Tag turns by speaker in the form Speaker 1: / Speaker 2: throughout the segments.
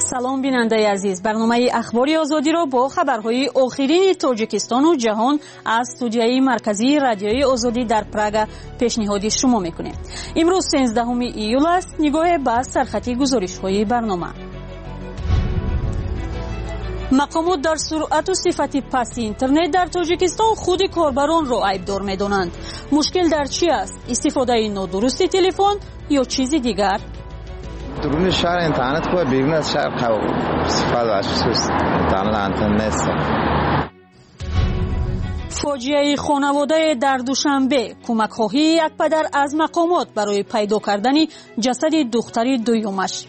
Speaker 1: سلام بیننده عزیز، برنامه اخباری آزادی را با خبرهای آخرین تاجیکستان و جهان از استودیوی مرکزی رادیوی آزادی در پراگ پیشنهاد شما میکنیم. امروز 13 ایول است. نگاه به سرخطی گزارش‌های برنامه. مقامات در سرعت و صفت پست اینترنت در تاجیکستان خود کاربران را عیبدار می‌دانند. مشکل در چی است؟ استفاده نادرست تلفن یا چیزی دیگر؟
Speaker 2: درون شهر اینترنت خوبه، بیرون از شهر استفاده از اینترنت نیست.
Speaker 1: فاجعه خانواده در دوشنبه، کمک خواهی یک پدر از مقامات برای پیدا کردن جسد دختر دویمش.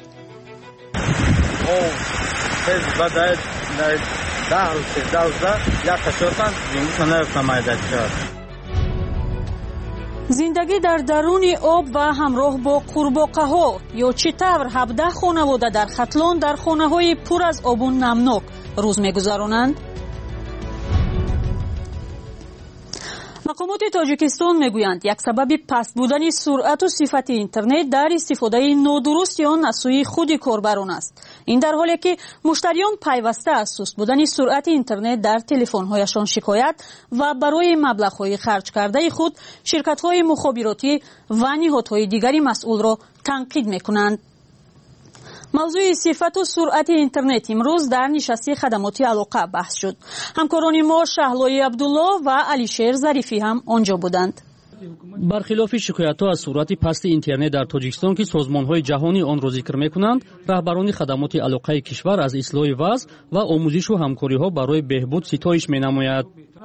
Speaker 1: زندگی در درون آب و همراه با قورباغه‌ها یا چطور 17 خانواده در ختلان در خانه‌های پر از آبون نمناک روز می‌گذرانند. مقامات تاجیکستان میگویند یک سبب پست بودن سرعت و صفت اینترنت در استفاده نادرست یا نسوی خود کاربران است. این در حالی که مشتریان پیوسته از سست بودن سرعت اینترنت در تلفن‌هایشان شکایت و برای مبلغ‌های خرج کرده خود شرکت‌های مخابراتی و نهادهای دیگری مسئول را تنقید می‌کنند. موضوع صفت و سرعت اینترنت امروز در نشست خدمات علاقه بحث شد. همکاران ما شهلای عبدالله و علیشیر ظریفی هم آنجا بودند.
Speaker 3: برخلاف شکایت‌ها از سرعت پست اینترنت در تاجیکستان که سازمان‌های جهانی آن را ذکر می‌کنند، رهبران خدمات علاقه کشور از اصلاح وضع و آموزش و همکاری‌ها برای بهبود ستایش می‌نماید.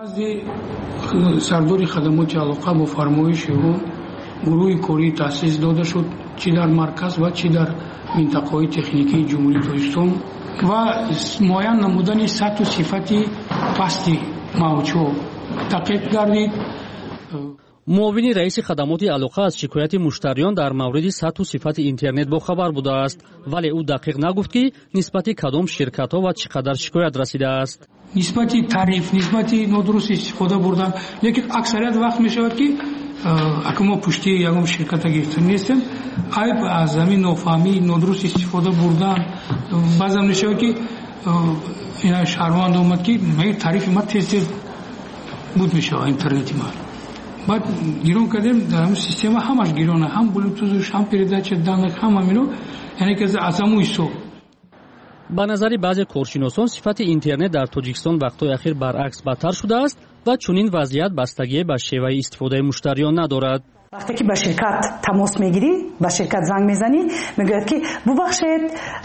Speaker 4: سردار خدمات علاقه با فرمایش او گروه کاری تأسیس داده شد، چی در مرکز و چی در منطقه‌های تکنیکی جمهوری تاجیکستان و معین نمودن سطح و صفت پست موضوع تحقیق گردید.
Speaker 3: معاون رئیس خدمات علاقه از شکایت مشتریان در مورد سطح و صفت اینترنت با خبر بوده است، ولی او دقیق نگفت که نسبت کدام شرکت‌ها و چقدر شکایت رسیده است.
Speaker 4: نسبت تعریف، نسبت نادرست استفاده بردن، لیکن اکثریت وقت می‌شود که اما پشتی یکم شرکت گرفته نیستن، عیب از زمین نافهمی، نادرست استفاده بردن. بعضی میشه که اینا شهروند اومد که میگه تعریف ما تیز بود میشه اینترنتی ما. بعد گیرون کردیم در همون سیستم همش گیرونه، هم بلوتوث هم پرداخت دانک هم همینو، یعنی که از امویسو.
Speaker 3: به نظر بعضی کارشناسان صفت اینترنت در تاجیکستان وقت‌های اخیر برعکس بدتر شده است و چنین وضعیت بستگی به شیوه استفاده مشتریان ندارد.
Speaker 5: وقتی که با شرکت تماس میگیری، با شرکت زنگ میزنی، میگوید که ببخشید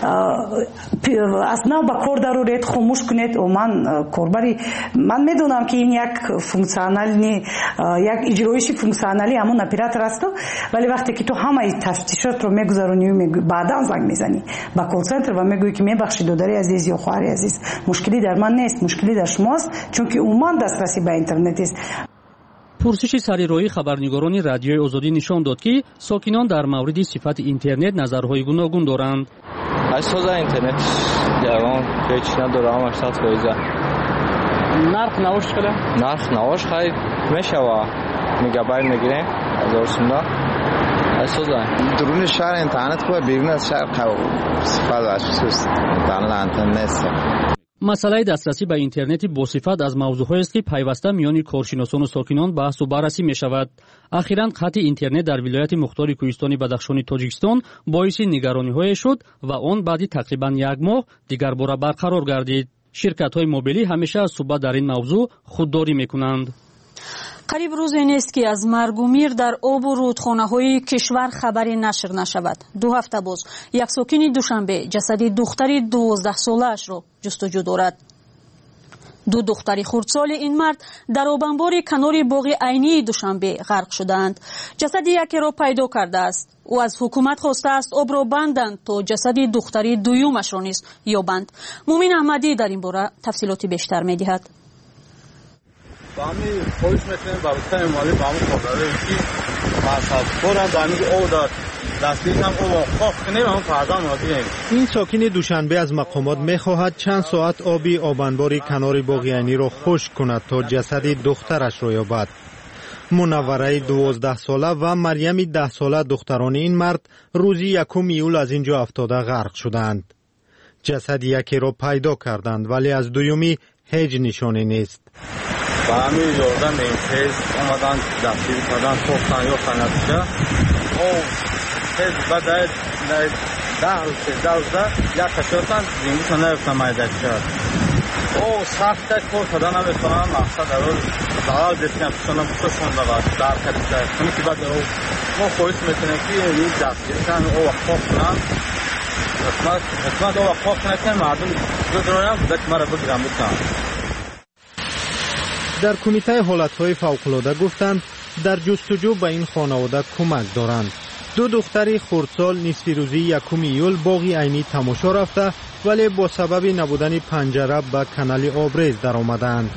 Speaker 5: از نو با کار ضرورت خاموش کنید و من کاربری من میدونم که این یک فونکسیونالی یک اجرایشی فونکسیونالی همون اپراتور است، ولی وقتی که تو همه تفتیشات رو میگذرونی و بعدا زنگ میزنی با کال سنتر و میگویی که میبخشید دادری عزیز یا خواهر عزیز، مشکلی در من نیست، مشکلی در شماست، چون که عموما دسترسی به اینترنت است.
Speaker 3: پرسش سریرایی خبرنگاران رادیوی آزادی نشان داد که ساکنان در مورد صفت اینترنت نظرهای گوناگون دارند.
Speaker 2: اساس اینترنت جوان هیچ نداره، همش 100%.
Speaker 3: نرخ نواش خیلی؟
Speaker 2: نرخ نواش خیلی میشوه، میگابایت میگیره 1000 سوم. اساس درون شهر اینترنت خوبه، بیرون از شهر استفاده از اینترنت نیست.
Speaker 3: مسئله دسترسی به اینترنت با صفت از موضوعهایی است که پیوسته میان کارشناسان و ساکنان بحث و بررسی می شود. اخیراً قطع اینترنت در ولایت مختار کوهستانی بدخشان تاجیکستان باعث نگرانی‌های شد و آن بعد تقریباً یک ماه دیگر باره برقرار گردید. شرکت‌های موبیلی همیشه از صحبت در این موضوع خودداری می‌کنند.
Speaker 1: قریب روزی نیست که از مرگ و میر در آب و رودخانه‌های کشور خبری نشر نشود. 2 هفته باز یک ساکن دوشنبه جسد دختری 12 ساله‌اش را جستجو دارد. 2 دختر خردسال این مرد در آبانبار کنار باغ عینی دوشنبه غرق شدند. جسد یکی را پیدا کرده است. او از حکومت خواسته است آب را بندند تا جسد دختری دویمش را نیز یابند. مومن احمدی در این باره تفصیلات بیشتر می‌دهد.
Speaker 6: بامی خوش می‌کنیم بابتای مالی بامی خبره کی ماسا فورا بامی او داد دستی هم او خوف کنیم هم فردا مادیم.
Speaker 7: این ساکن دوشنبه از مقامات می‌خواهد چند ساعت آبی آبانباری کنار باغ عینی را خشک کند تا جسد دخترش را یابد. منوره 12 ساله و مریم 10 ساله دختران این مرد روزی 1 ایول از اینجا افتاده غرق شدند. جسد یکی را پیدا کردند ولی از دومی هیچ نشانی نیست.
Speaker 6: با همین یاردن به این تیز اومدن دستگیر کردن توفتن یا سنتیجه او تیز بعد ده روزه یک کشورتن زنگیشون نرفتن مایده کرد او سخت کار کردن نمیتونن مقصد در روز زلال دیتیم پیشونم بسشون دارد در کردن کنی که بعد او ما خواهیش میتونیم که این دستگیر کردن او وقت کنن حکمت او وقت کنن که مردم بدرونم بودک مرا بگیرم بکنن.
Speaker 7: در کمیته حالتهای فوق‌العاده گفتند در جستجو به این خانواده کمک دارند. دو دختری خردسال نصف روزی 1 ایول باغ عینی تماشا رفته ولی با سبب نبودن پنجره به کانال آبریز در آمدند.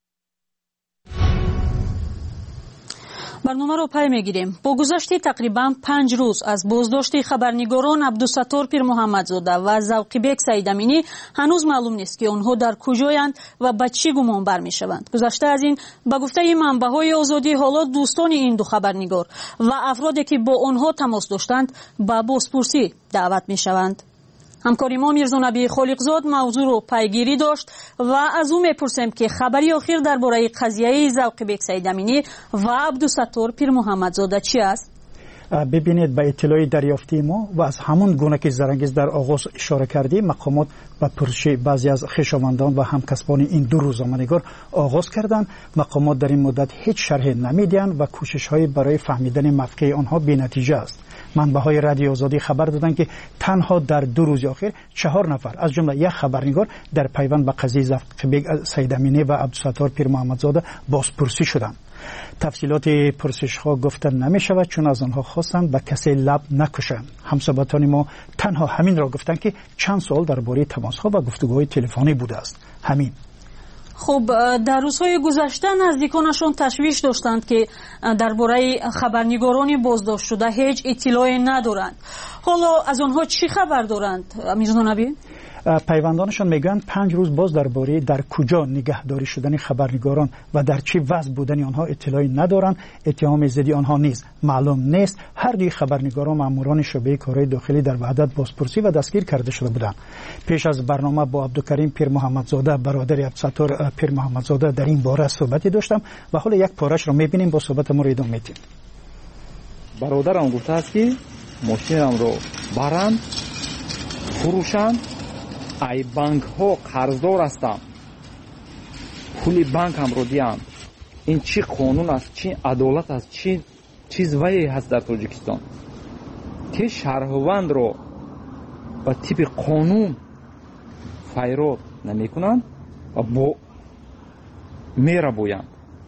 Speaker 1: برنامه را پی میگیریم. با گذشت تقریبا 5 روز از بازداشت خبرنگاران عبدالستار پیر محمدزاده و ذوقیبک سعیدامینی هنوز معلوم نیست که آنها در کجایند و به چی گمان برمیشوند. گذشته از این به گفته منبع‌های آزادی حالا دوستان این دو خبرنگار و افرادی که با آنها تماس داشتند به بازپرسی دعوت میشوند. همکاری ما میرزا نبی خالقزاد موضوع رو پیگیری داشت و از او میپرسیم که خبری آخر درباره قضیه ذوقیبک سعیدامینی و عبدالستار پیر محمدزاده چی است؟
Speaker 8: ببینید به اطلاع دریافتی ما و از همون گونه که زرنگیز در آغاز اشاره کردیم مقامات و پرسش بعضی از خویشاوندان و همکسبان این دو روزنامه‌نگار آغاز کردند. مقامات در این مدت هیچ شرح نمیدهند و کوشش‌های برای فهمیدن موقع آنها بی‌نتیجه است. منبع‌های رادیو آزادی خبر دادند که تنها در 2 روز اخیر 4 نفر از جمله یک خبرنگار در پیوند به قضیه ذوقیبک سعیدامینی و عبدالستار پیر محمدزاده بازپرسی شدند. تفصیلات پرسش‌ها گفته نمی‌شود چون از آنها خواستند به کسی لب نکشند. همصحبتان ما تنها همین را گفتند که چند سال درباره تماس‌ها و گفتگوهای تلفنی بوده است. همین.
Speaker 1: خب در روزهای گذشته نزدیکانشان تشویش داشتند که درباره خبرنگاران بازداشت شده هیچ اطلاعی ندارند. حالا از آنها چی خبر دارند میرزا نبی؟
Speaker 8: پیوندانشان میگویند 5 روز باز درباره در کجا نگهداری شدن خبرنگاران و در چه وضع بودن آنها اطلاعی ندارند. اتهام ضد آنها نیز معلوم نیست. هر دوی خبرنگاران ماموران شعبه کارهای داخلی در وحدت بازپرسی و دستگیر کرده شده بودند. پیش از برنامه با عبدالکریم پیر محمدزاده برادر عبدالستار پیر محمدزاده در این باره صحبتی داشتم و حالا یک پاره‌اش را میبینیم با صحبت ما را ادامه میدیم.
Speaker 9: برادرم گفته است که ماشینم رو برند فروشند. ای بانک ها قرضدار هستند پول بانک هم رو دیند. این چی قانون است، چی عدالت است، چی چیز وی هست در تاجیکستان که شهروند رو با تیپ قانون فیرو نمی کنند و با میره بویند.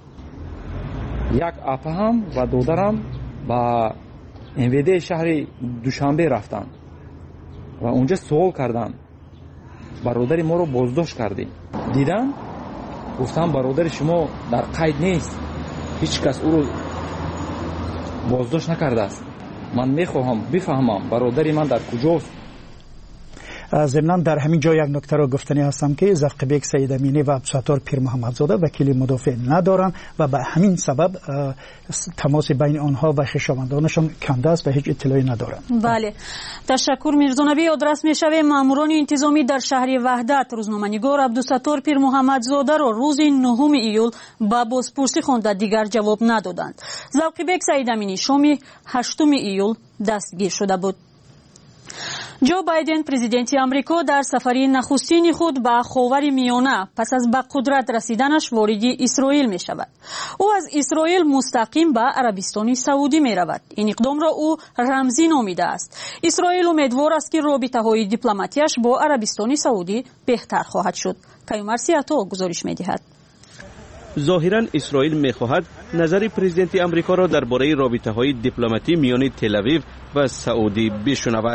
Speaker 9: یک اپا هم و دودرم با NVD شهر دوشنبه رفتند و اونجا سوال کردند برادر ما رو بازداشت کردیم. دیدن گفتم برادر شما در قید نیست، هیچ کس او رو بازداشت نکرده است. من میخواهم بفهمم برادر من در کجاست.
Speaker 8: ضمناً در همین جا یک نکته را گفتنی هستم که ذوقیبک سعیدامینی و عبدالستار پیر محمدزاده وکیل مدافع ندارند و به همین سبب تماس بین آنها و خویشاوندانشان کنده است و هیچ اطلاعی ندارند.
Speaker 1: بله، تشکر میرزا نبی. آدرس میشوه ماموران انتظامی در شهر وحدت روزنامه‌نگار عبدالستار پیر محمدزاده را روز 9 ایول با بازپرسی خوانده دیگر جواب ندادند. ذوقیبک سعیدامینی شام 8 ایول دستگیر شده بود. جو بایدن پرزیدنت آمریکا در سفری نخستین خود به خاور میانه پس از به قدرت رسیدنش وارد اسرائیل می شود. او از اسرائیل مستقیم به عربستان سعودی می رود. این اقدام را او رمزی نامیده است. اسرائیل امیدوار است که رابطه های دیپلماتیش با عربستان سعودی بهتر خواهد شد. کیومرث عطا گزارش می دهد.
Speaker 10: ظاهراً اسرائیل می‌خواهد نظر پرزیدنت آمریکا را درباره رابطه‌های دیپلماتی میان تل‌آویو و سعودی بشنود.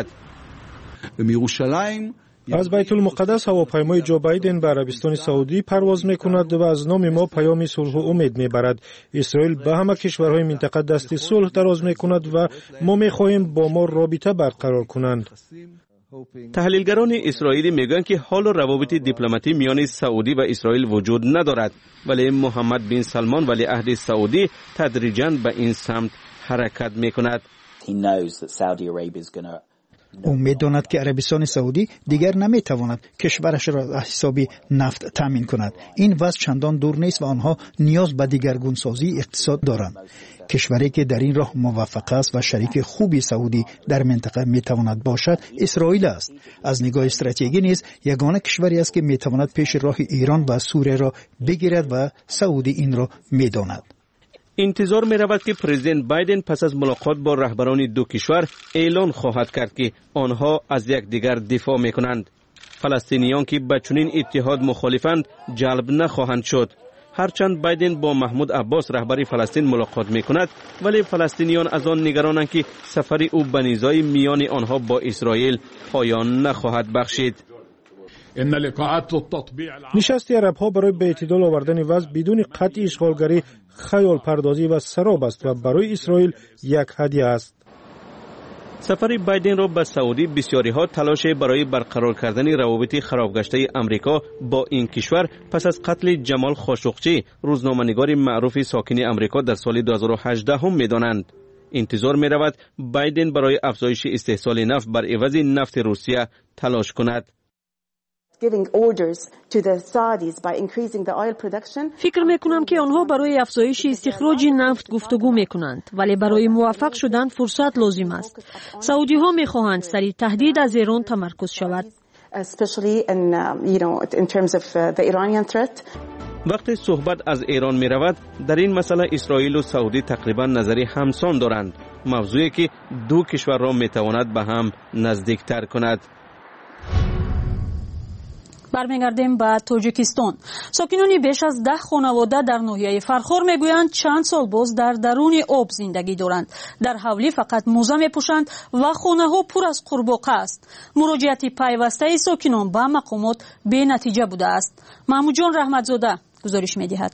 Speaker 11: از بیت المقدس هواپیمای جو بایدن به عربستان سعودی پرواز می‌کند و از نام ما پیام صلح و امید می‌برد. اسرائیل به همه کشورهای منطقه دست صلح دراز می‌کند و ما می‌خواهیم با ما رابطه برقرار کنند.
Speaker 10: تحلیلگران اسرائیلی میگن که حال روابط دیپلماتی میان سعودی و اسرائیل وجود ندارد، ولی محمد بن سلمان ولیعهد سعودی تدریجاً به این سمت حرکت میکند.
Speaker 8: او می‌داند که عربستان سعودی دیگر نمی‌تواند کشورش را از حساب نفت تامین کند. این وضع چندان دور نیست و آنها نیاز به دیگرگونسازی اقتصاد دارند. کشوری که در این راه موفق است و شریک خوبی سعودی در منطقه می‌تواند باشد اسرائیل است. از نگاه استراتژیکی نیز یگانه کشوری است که می‌تواند پیش راه ایران و سوریه را بگیرد و سعودی این را می‌داند.
Speaker 10: انتظار می رود که پرزیدنت بایدن پس از ملاقات با رهبران دو کشور اعلان خواهد کرد که آنها از یکدیگر دفاع می کنند. فلسطینیان که به چنین اتحاد مخالفند جلب نخواهند شد. هرچند بایدن با محمود عباس رهبر فلسطین ملاقات می کند، ولی فلسطینیان از آن نگرانند که سفر او به نزاع میان آنها با اسرائیل پایان نخواهد بخشید.
Speaker 11: نشست عرب‌ها برای به اعتدال آوردن وضع بدون قطع اشغالگری خیال پردازی و سراب است و برای اسرائیل یک هدیه است.
Speaker 10: سفر بایدن را به سعودی بسیاری‌ها تلاش برای برقرار کردن روابط خرابگشته امریکا با این کشور پس از قتل جمال خاشقچی، روزنامه‌نگار معروف ساکن امریکا در سال 2018 هم می‌دانند. انتظار می‌رود بایدن برای افزایش استحصال نفت بر عوض نفت روسیه تلاش کند.
Speaker 1: فکر میکنم که آنها برای افزایش استخراج نفت گفتگو میکنند، ولی برای موفق شدن فرصت لازم است. سعودی ها میخواهند سری تهدید از ایران تمرکز شود.
Speaker 10: وقتی صحبت از ایران می رود، در این مسئله اسرائیل و سعودی تقریبا نظری همسان دارند، موضوعی که دو کشور را می تواند به هم نزدیکتر کند.
Speaker 1: برمیگردیم به تاجیکستان. ساکنانی بیش از 10 خانواده در ناحیه فرخار میگویند چند سال باز در درون آب زندگی دارند. در حولی فقط موزه میپوشند و خانه ها پر از قورباغه است. مراجعت پیوسته ساکنان به مقامات بی نتیجه بوده است. محمود جان رحمتزاده گزارش میدهد.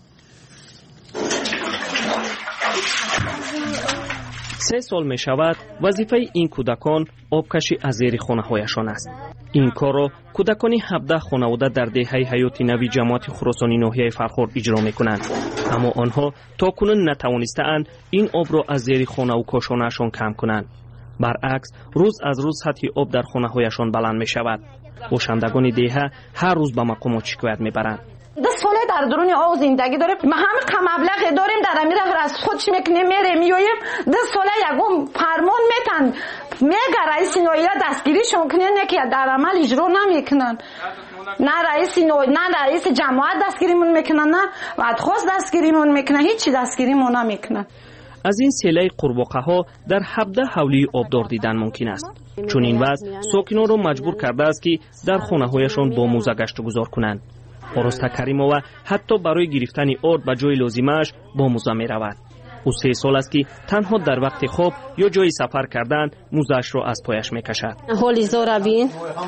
Speaker 12: 3 سال می شود وظیفه این کودکان آبکشی از زیر خانه هایشان است. این کار را کودکان 17 خانواده در دهه حیات نوی جماعت خراسانی ناحیه فرخار اجرا می کنند، اما آنها تاکنون نتوانسته‌اند این آب را از زیر خانه و کاشانه‌شان کم کنند. برعکس روز از روز سطح آب در خانه هایشان بلند می شود. باشندگان دهه هر روز به مقامات شکایت می برند.
Speaker 13: 10 ساله در درون آب زندگی داریم. ما همه کم مبلغ داریم، در امیر از خودش میکنیم میره میایم. 10 ساله یکم فرمان میتن میگه رئیس ناحیه دستگیریشون کنن که در عمل اجرا نمیکنن. نه رئیس ناحیه نه رئیس جماعت دستگیریمون میکنن، نه وادخواست دستگیریمون میکنن، هیچ دستگیریمون نمیکنن.
Speaker 12: از این سیله قورباغه ها در 17 حولی آبدار دیدن ممکن است. چون این وضع ساکنان را مجبور کرده است که در خانه هایشان با موزه گشت و گذار کنند. آراسته کریمова حتی برای گرفتن آرد به جای لازمش با موزه می رود. او 3 سال است که تنها در وقت خواب یا جای سفر کردن موزه‌اش را از پایش می کشد.
Speaker 14: حالی زور بین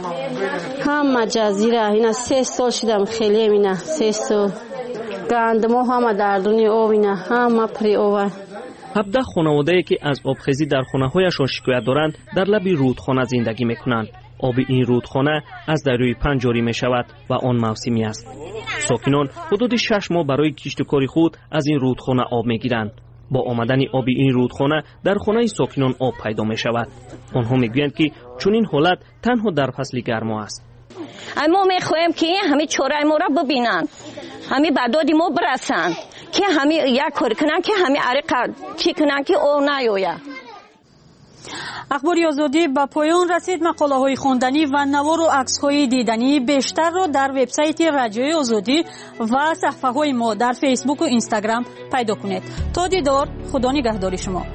Speaker 14: همه جزیره اینا 3 سال شدم خیلی اینا 3 سال گندم همه در دنیا آب اینا همه پری آب.
Speaker 12: 17 خانواده‌ای که از آبخیزی در خانه‌هایشان شکایت دارند در لب رودخانه زندگی می‌کنند. آب این رودخانه از دریای پنج جاری می شود و آن موسمی است. ساکنان حدود 6 ماه برای کشتکاری خود از این رودخانه آب می گیرند. با آمدن آب این رودخانه در خانه ساکنان آب پیدا می شود. آنها می گویند که چون این حالت تنها در فصل گرما است.
Speaker 15: ما می خواهیم که همه چاره ما را ببینند، همه بدادی ما برسند، که همه یک کاری کنند که همه عرق چی کنند که او نیاید.
Speaker 1: اخباری آزادی به پایان رسید. مقاله های خواندنی و نوار و عکس های دیدنی بیشتر را در وبسایت رادیوی آزادی و صفحه های ما در فیسبوک و اینستاگرام پیدا کنید. تا دیدار، خدا نگهدار شما.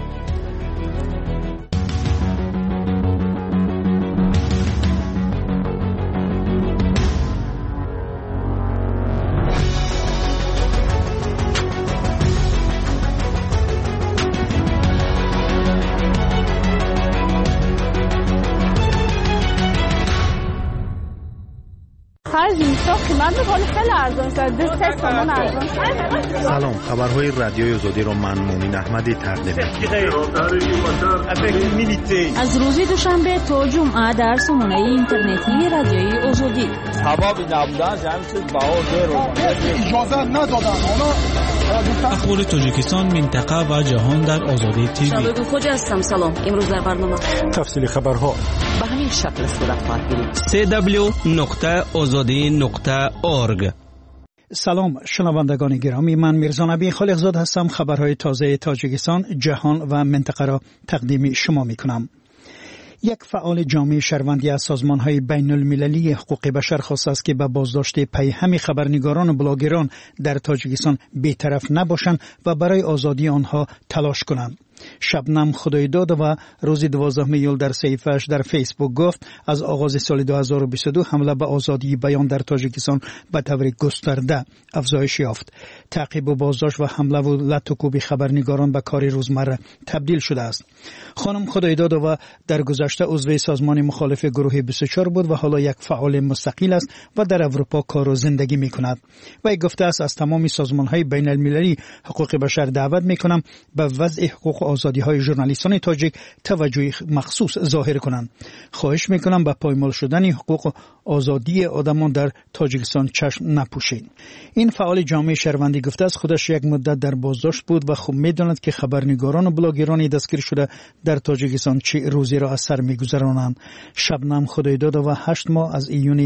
Speaker 7: سلام، خبرهای رادیوی آزادی را من مومن احمدی تقدیم می‌کنم.
Speaker 1: از روز دوشنبه تا جمعه در سامانه اینترنتی رادیوی آزادی.
Speaker 6: سبب نبودن همین چیز باور رو اجازه ندادن. حالا
Speaker 16: اخبار تاجیکستان، منطقه و جهان در آزادی تیوی.
Speaker 17: شبکه خوج هستم. سلام. امروز در برنامه
Speaker 11: تفصیل خبرها
Speaker 17: به همین شکل صورت خواهد گرفت.
Speaker 10: www.azadi.org.
Speaker 8: سلام شنوندگان گرامی، من میرزا نبی خالقزاد هستم. خبرهای تازه تاجیکستان، جهان و منطقه را تقدیم شما میکنم. یک فعال جامعه شهروندی از سازمان‌های بین المللی حقوق بشر خواسته است که به بازداشت پیهم خبرنگاران و بلاگران در تاجیکستان بی‌طرف نباشند و برای آزادی آنها تلاش کنند. شبنم خدایداد و روز 12 ایول در صفحه‌اش در فیسبوک گفت از آغاز سال 2022 حمله به آزادی بیان در تاجیکستان به طور گسترده افزایش یافت. تعقیب و بازداشت و حمله و لطوکوبی خبرنگاران به کار روزمره تبدیل شده است. خانم خدایداد و در گذشته عضو سازمان مخالف گروه 24 بود و حالا یک فعال مستقل است و در اروپا کار و زندگی می‌کند. و گفته است از تمام سازمان‌های بین المللی حقوق بشر دعوت می‌کنم به وضع حقوق آزادی‌های ژورنالیستان تاجیک توجه مخصوص ظاهر کنند. خواهش می‌کنم به پایمال شدن حقوق آزادی آدمان در تاجیکستان چشم نپوشید. این فعال جامعه شهروندی گفته است خودش یک مدت در بازداشت بود و خوب می‌داند که خبرنگاران و بلاگران دستگیر شده در تاجیکستان چه روزی را از سر می‌گذرانند. شبنم خدایداد و 8 ماه از ایون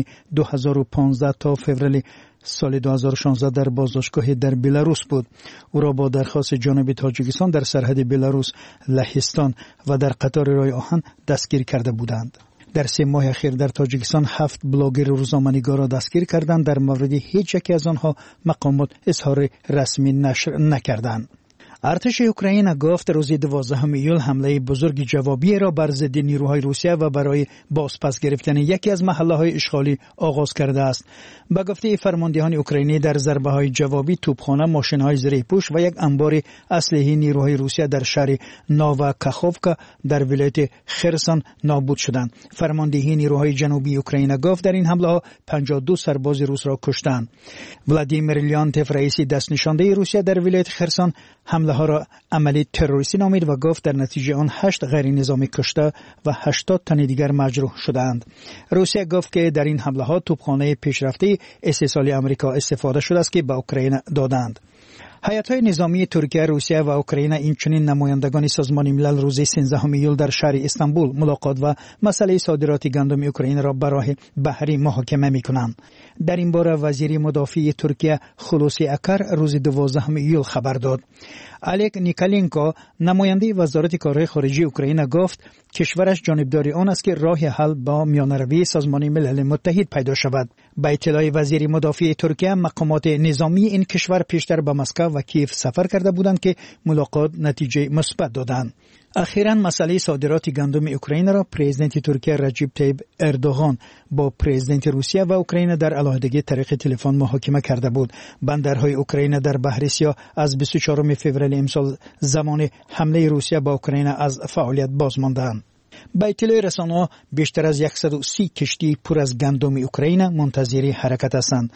Speaker 8: 2015 تا فوریه سال 2016 در بازداشتگاه در بلاروس بود. او را با درخواست جانب تاجیکستان در سرحد بلاروس، لهستان و در قطار راه آهن دستگیر کرده بودند. در 3 ماه اخیر در تاجیکستان 7 بلاگر روزنامه‌نگار را دستگیر کردند. در مورد هیچ یک از آنها مقامات اظهار رسمی نشر نکردند. ارتش اوکراین گفت روز 12 ایول حمله بزرگ جوابی را بر ضد نیروهای روسیه و برای بازپس گرفتن یکی از محله‌های اشغالی آغاز کرده است. به گفته فرماندهان اوکراینی در ضربه‌های جوابی توپخانه، ماشین‌های زیرپوش و یک انبار اسلحه نیروهای روسیه در شهر نوواکاخوفکا در ولایت خرسون نابود شدند. فرمانده نیروهای جنوبی اوکراین گفت در این حمله‌ها 52 سرباز روس را کشتند. ولادیمیر لیانتف رئیس دست نشانده روسیه در ولایت خرسون حمله ها را عملی تروریستی نامید و گفت در نتیجه آن 8 غیر نظامی کشته و 80 تن دیگر مجروح شدند. روسیه گفت که در این حمله ها توپخانه پیشرفته استحصالی آمریکا استفاده شده است که به اوکراین دادند. هیئت‌های نظامی ترکیه، روسیه و اوکراین اینچنین نمایندگان سازمان ملل روز 13 ایول در شهر استانبول ملاقات و مسئله صادرات گندم اوکراین را به راه بحری محاکمه می‌کنند. در این باره وزیر مدافع ترکیه خلوصی اکر روز 12 ایول خبر داد. الیک نیکالینکو نماینده وزارت کارهای خارجه اوکراین گفت کشورش جانبدار آن است که راه حل با میانروی سازمان ملل متحد پیدا شود. به اطلاع وزیر مدافع ترکیه، مقامات نظامی این کشور پیشتر به مسکو و کیف سفر کرده بودند که ملاقات نتیجه مثبت دادند. اخیراً مسئله صادرات گندم اوکراین را پرزیدنت ترکیه رجب طیب اردوغان با پرزیدنت روسیه و اوکراین در علیحدگی طریق تلفن محاکمه کرده بود. بندرهای اوکراین در بحر سیاه از 24 فوریه امسال زمان حمله روسیه به اوکراین از فعالیت باز ماندند. با اطلاع رسانه‌ها بیشتر از 130 کشتی پر از گندم اوکراین منتظر حرکت هستند.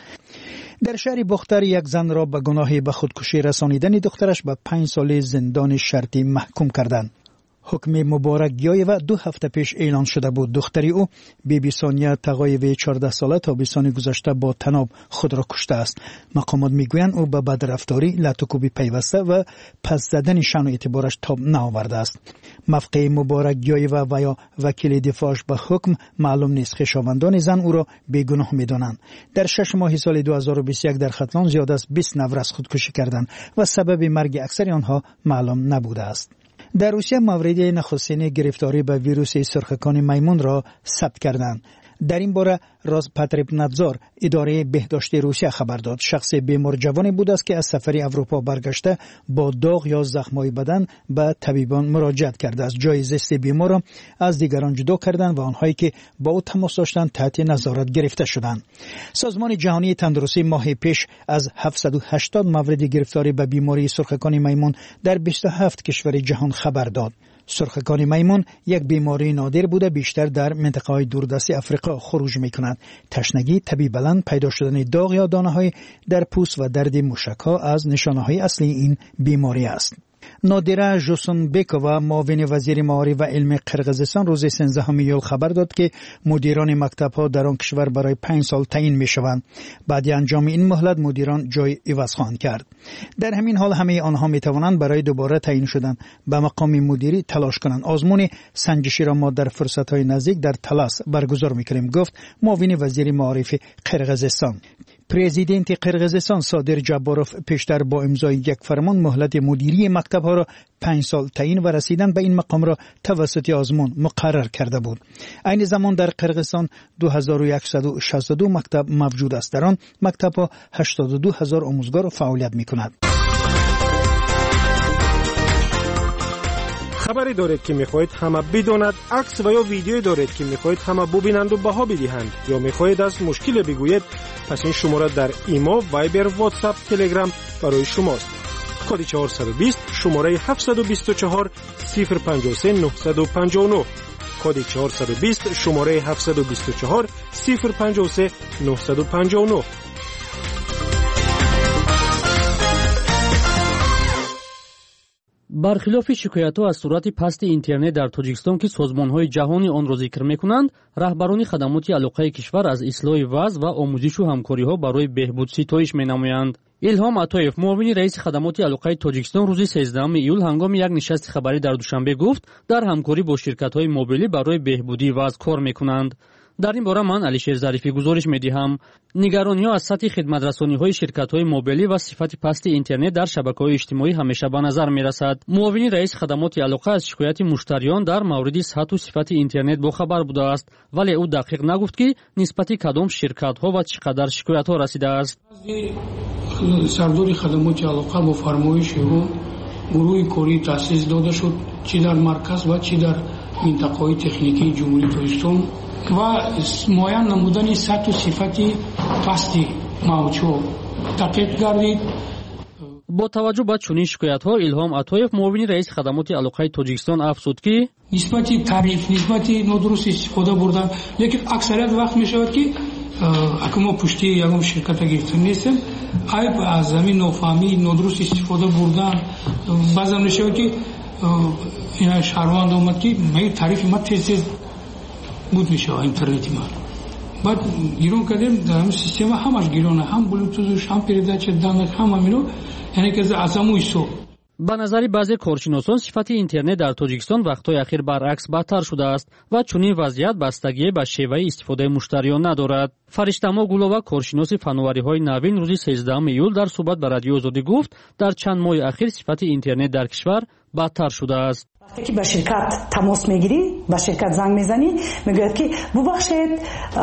Speaker 8: در شهر بختر یک زن را به گناه به خودکشی رسانیدن دخترش به 5 سال زندان شرطی محکوم کردند. حکم مبارک گیایو 2 هفته پیش اعلان شده بود. دختری او بیبی سانیا تقایوی 14 ساله تابستان گذشته با طناب خود را کشته است. مقامات میگویند او به بدرفتاری، لطوکوبی پیوسته و پس زدن شأن و اعتبارش تاب نآورده است. موقع مبارک گیایو و یا وکیل دفاعش به حکم معلوم نیست. خویشاوندان زن او را بیگناه میدانند. در 6 ماه سال 2021 در ختلان زیاد از 20 نفر خودکشی کردند و سبب مرگ اکثر آنها معلوم نبوده است. در روسیه مورد نخستین گرفتاری به ویروس سرخکان میمون را ثبت کردند. در این باره روزپاتربنادزور اداره بهداشت روسیه خبر داد. شخص بیمار جوانی بود است که از سفر اروپا برگشته با داغ یا زخم‌های بدن به طبیبان مراجعت کرده است. جای زیست بیمار را از دیگران جدا کردند و آنهایی که با او تماس داشتند تحت نظارت گرفته شدند. سازمان جهانی تندرستی ماه پیش از 780 مورد گرفتاری به بیماری سرخکان میمون در 27 کشور جهان خبر داد. سرخکان میمون یک بیماری نادر بوده، بیشتر در منطقه‌های دوردست افریقا خروج می‌کند. تشنگی، تبی بلند، پیدا شدن داغ یا دانه‌های در پوست و درد موشک‌ها از نشانه‌های اصلی این بیماری است. نادره ژوسنبکووا معاون وزیر معارف و علم قرقیزستان روز 13 ایول خبر داد که مدیران مکتب‌ها در آن کشور برای 5 سال تعیین می‌شوند. بعد انجام این مهلت مدیران جای عوض خواهند کرد. در همین حال همه آنها می‌توانند برای دوباره تعیین شدن به مقام مدیری تلاش کنند. آزمون سنجشی را ما در فرصت‌های نزدیک در تلاس برگزار می‌کنیم، گفت معاون وزیر معارف قرقیزستان. پرزیدنت قرقیزستان صادر جباروف پیشتر با امضای یک فرمان مهلت مدیری مکتب‌ها را 5 سال تعیین و رسیدن به این مقام را توسط آزمون مقرر کرده بود. این زمان در قرقیزستان 2162 مکتب موجود است. در آن مکتب‌ها 82000 آموزگار فعالیت می‌کنند.
Speaker 11: خبری دارید که میخواهید همه بداند، عکس و یا ویدیویی دارید که میخواهید همه ببینند و بها بدهند، یا میخواهید از مشکل بگویید، پس این شماره در ایما، وایبر، واتساپ، تلگرام برای شماست. کد 420 شماره 724 053 959. کد 420 شماره 724 053 959.
Speaker 3: برخلاف شکایت‌ها از سرعت پست اینترنت در تاجیکستان که سازمان‌های جهانی آن را ذکر می‌کنند، رهبران خدمات علاقه کشور از اصلاح وضع و آموزش و همکاری‌ها برای بهبود ستایش می‌نمایند. الهام عطایف معاون رئیس خدمات علاقه تاجیکستان روز 13 ایول هنگام یک نشست خبری در دوشنبه گفت در همکاری با شرکت‌های موبیلی برای بهبودی وضع کار می‌کنند. در این باره من علیشیر ظریفی گزارش می‌دهم. نگرانی‌ها از سطح خدمت‌رسانی‌های شرکت‌های موبیلی و صفت پست اینترنت در شبکه‌های اجتماعی همیشه به نظر می‌رسد. معاون رئیس خدمات علاقه از شکایت مشتریان در مورد سطح و صفت اینترنت باخبر بوده است، ولی او دقیق نگفت که نسبت کدام شرکت‌ها و چقدر شکایت‌ها رسیده است.
Speaker 4: سرداری خدمات علاقه با فرمایش او گروه کاری تأسیس داده شد، چی در مرکز و چی در منطقه‌های تکنیکی جمهوری تاجیکستان و معین نمودن سطح و صفت پستی موجود تحقیق گردید.
Speaker 3: با توجه به چنین شکایت‌ها الهام عطایف معاون رئیس خدمات علاقه تاجیکستان افزود که
Speaker 4: نسبت تعریف نسبت ندرست استفاده بردن، لیکن اکثریت وقت می‌شود که اما پشتی یکم شرکت گرفتن نیستن، عیب از زمین نفهمی ندرست استفاده بردن. بعضی می‌شود که این شهروند اومد که من تعریف ما تیز بود میشه اینترنتی ما بعد گیرون کردیم در همین سیستم همش گیرونه، هم بلوتوث هم پریداچ دانک هم همینو، یعنی که از امویسو.
Speaker 3: به نظر بعضی کارشناسان صفت اینترنت در تاجیکستان وقتهای اخیر برعکس بدتر شده است و چنین وضعیت بستگی به شیوه استفاده مشتریان ندارد. فرشته‌ما گلووا کارشناس فناوری‌های نوین روز 13 ایول در صحبت با رادیو آزادی گفت در چند ماه اخیر صفت اینترنت در کشور بدتر شده است.
Speaker 5: وقتی که با شرکت تماس میگیری، با شرکت زنگ میزنی، میگوید که ببخشید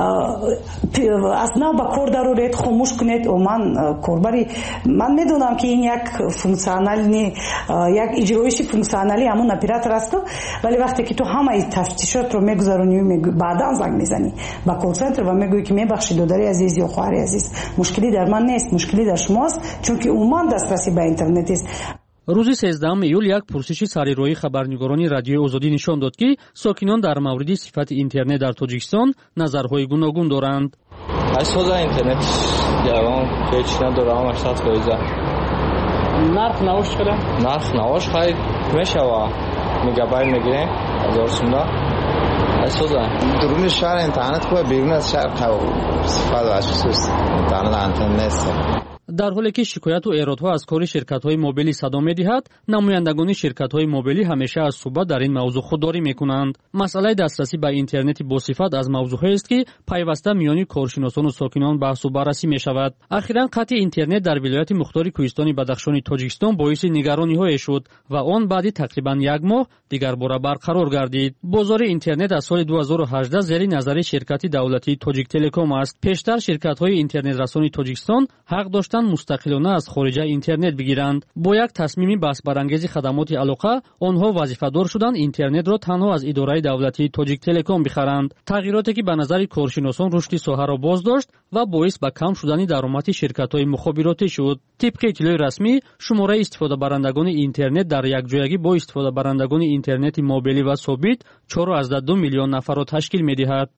Speaker 5: از نو با کار ضرورت خاموش کنید و من کاربری من میدونم که این یک فونکسیونالی یک اجرایشی فونکسیونالی همون اپراتور است، ولی وقتی که تو همه تفتیشات رو میگذرونی بعدا زنگ میزنی با کال سنتر و میگویی که میبخشید دادری عزیز یا خواهر عزیز مشکلی در من نیست، مشکلی در شماست، چون که عموما دسترسی به اینترنت است.
Speaker 3: روز 13 ایول یک پرسش سریروی خبرنگاران رادیو آزادی نشان داد که ساکنان در مورد صفت اینترنت در تاجیکستان نظرهای گوناگون دارند.
Speaker 2: از خود اینترنت جوان که چی نداره 80%.
Speaker 3: نرخ نواش کنه؟
Speaker 2: نرخ نواش خیلی میشه و میگابایت میگیره 1000 سومدا. از خود درون شهر اینترنت خوبه، بیرون از شهر صفت اشخاص اینترنت آنتن نیست.
Speaker 3: در حالی که شکایت و ایرادها از کار شرکت‌های موبیلی صدا می‌دهد، نمایندگان شرکت‌های موبیلی همیشه از صحبت در این موضوع خودداری می‌کنند. مسئله دسترسی به اینترنت با صفت از موضوعی است که پیوسته میان کارشناسان و ساکنان بحث و بررسی می‌شود. اخیراً قطع اینترنت در ولایت مختار کوهستانی بدخشان تاجیکستان باعث نگرانی‌های شد و آن بعد تقریباً یک ماه دیگر بار برقرار گردید. بازار اینترنت از سال 2018 زیر نظر شرکت دولتی تاجیک تلکام است. پیشتر شرکت‌های اینترنت رسانی تاجیکستان حق داشتند مستقلانه از خارج اینترنت بگیرند. با یک تصمیم بحث برانگیز خدمات علاقه آنها وظیفه‌دار شدند اینترنت را تنها از اداره دولتی تاجیک تلکام بخرند. تغییراتی که به نظر کارشناسان رشد ساحه را باز داشت و باعث به کم شدن درآمد شرکت‌های مخابراتی شد. طبق اطلاع رسمی شماره استفاده برندگان اینترنت در یک جایگی با استفاده برندگان اینترنت موبیلی و ثابت 4.2 میلیون نفر را تشکیل می‌دهد.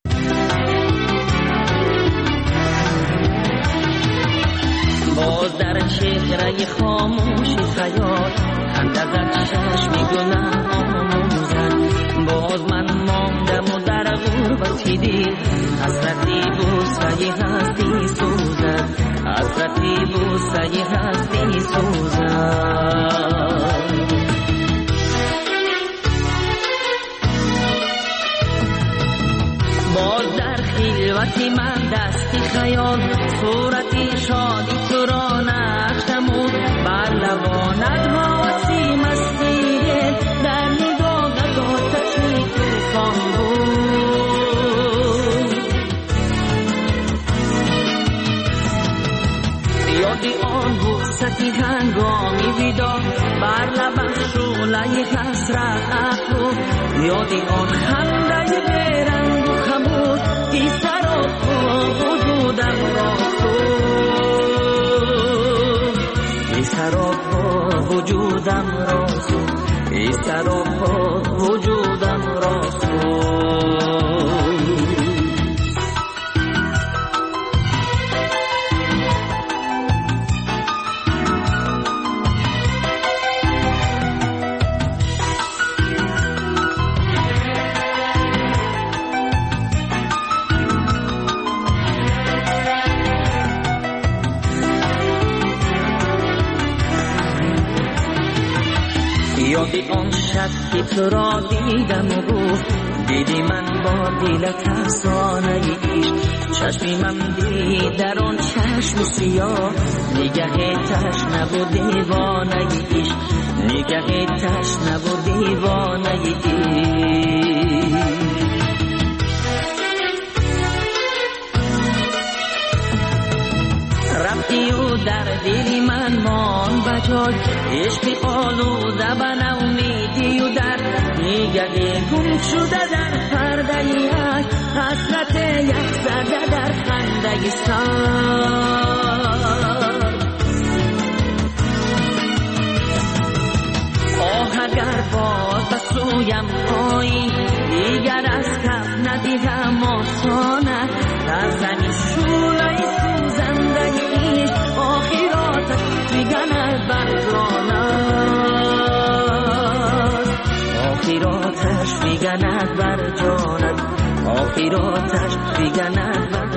Speaker 18: باز در چهره خاموش خیال خنده زد غربتی حسرتی بوسه هستی سوزد حسرتی بوسه هستی سوزد باز در خلوت من دستی خیال صورتی شادی تو را نقش نمود بر لبانت حواسی مستی در نگاهت آتشی طوفان بود یادی آن بوستی هنگامی ویدا بر لبم شعله حسرت افروخت یادی آن خنده بیرنگ و خموش ای سراپا وجودم را سوخت ای سراپا وجودم را سوخت ای سراپا وجودم را سوخت یادی آن شب که تو را دیدم و گفت دیدی من با دلت افسانه عشق چشمی من دید در آن چشم سیاه نگه تشنه و دیوانه عشق نگه تشنه و دیوانه عشق رفتی و در دل من مان بجای عشقی آلوده به نومیدی و در نگه گم شده در پرده یک حسرت یک زده در خنده سر آه اگر باز به سویم آیی دیگر از کف ندیدم آسانه در زمین شوله سوزنده ایش آخراتش میگند بر جانت آخراتش میگند بر جانت آخراتش میگند بر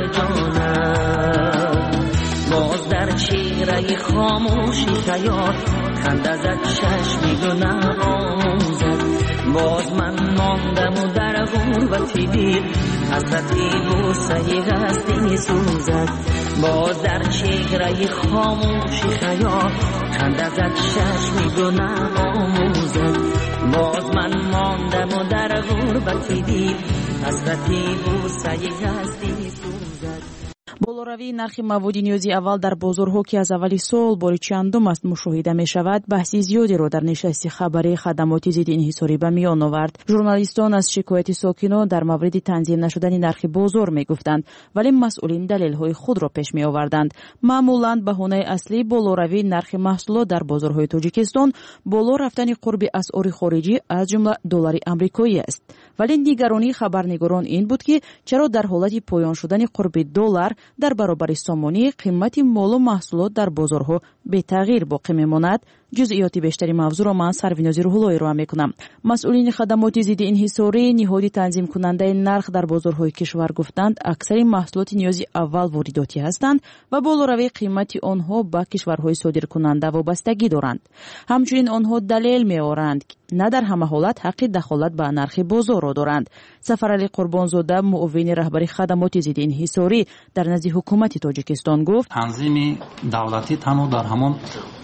Speaker 18: جانت باز در چهره خاموشی خیال خنده زد چشمی گناه آموزد باز من ماندم و در غربتی دید حسرتی بوسه هستی سوزد باز در چهره خاموشی خیال خنده زد چشمی گناه آموزد باز من ماندم و در غربتی دید حسرتی بوسه هستی سوزد
Speaker 19: болоравии нархи маводи ниёзи аввал дар бозорҳо ки аз аввали сол бори чандум аст мушоҳида мешавад баҳси зиёдеро дар нишасти хабарии хадамоти зидди инҳисорӣ ба миён овард. журналистон аз шикояти сокинон дар мавриди танзим нашудани нархи бозор мегуфтанд вале масъулин далелҳои худро пеш меоварданд. маъмулан баҳонаи аслии болоравии нархи маҳсулот дар бозорҳои тоҷикистон боло рафтани қурби асъори хориҷӣ аз ҷумла доллари амрикоӣ аст. вале нигаронии хабарнигорон ин буд ки чаро дар ҳолати поён шудани қурби доллар дар баробари сомонӣ қимати молу маҳсулот дар бозорҳо бетағйир боқӣ мемонад. ҷузъиёти бештари мавзӯъро ман сарвинози рӯҳулло ироа мекунам. масъулини хадамоти зидди инҳисорӣ ниҳоди танзимкунандаи нарх дар бозорҳои кишвар гуфтанд аксари маҳсулоти ниёзи аввал воридотӣ ҳастанд ва болоравии қимати онҳо ба кишварҳои содиркунанда вобастагӣ доранд. ҳамчунин онҳо далел меоранд на дар ҳама ҳолат ҳаққи дахолат ба нархи бозорро доранд. сафарали қурбонзода муовини раҳбари хадамоти зидди инҳисорӣ дар назди ҳукумати тоҷикистон гуфт
Speaker 20: танзими давлатӣ танҳо дар ҳамон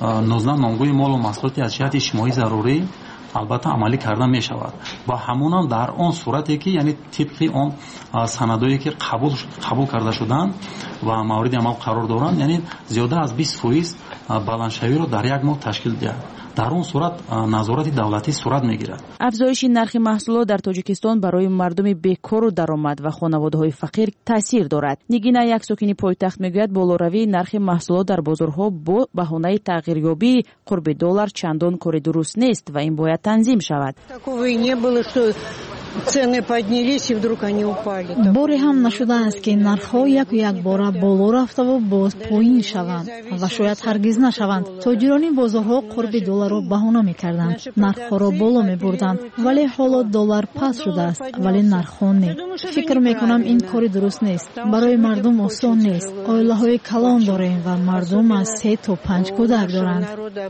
Speaker 20: 19 номгӯи молу маҳсулоти аз ҷиҳати иҷтимоӣ зарурӣ албатта амалӣ карда мешавад ва ҳамонам дар он сурате ки яъне тибқи он санадое ки қабул карда шуданд ва мавриди амал қарор доранд яъне зиёда аз 20% баландшавиро дар як моҳ ташкил диҳад. дар он сурат назорати давлатӣ сурат мегирад.
Speaker 19: афзоиши нархи маҳсулот дар тоҷикистон барои мардуми бекору даромад ва хонаводаҳои фақир таъсир дорад. нигина як сокини пойтахт мегӯяд болоравии нархи маҳсулот дар бозорҳо бо баҳонаи тағйирёбии қурби доллар чандон кори дуруст нест ва ин бояд танзим шавад.
Speaker 21: Такого и не было, что боре ҳам нашудааст ки нархҳо якбора боло рафтаву боз поин шаванд ва шояд ҳаргиз нашаванд. тоҷирони бозорҳо қурби долларро баҳона мекарданд, нархҳоро боло мебурданд, вале ҳоло доллар паст шудааст, вале нархҳо не. фикр мекунам ин кори дуруст нест. барои мардум осон нест. оилаҳои калон дорем ва мардум аз 3 то 5 кӯдак доранд.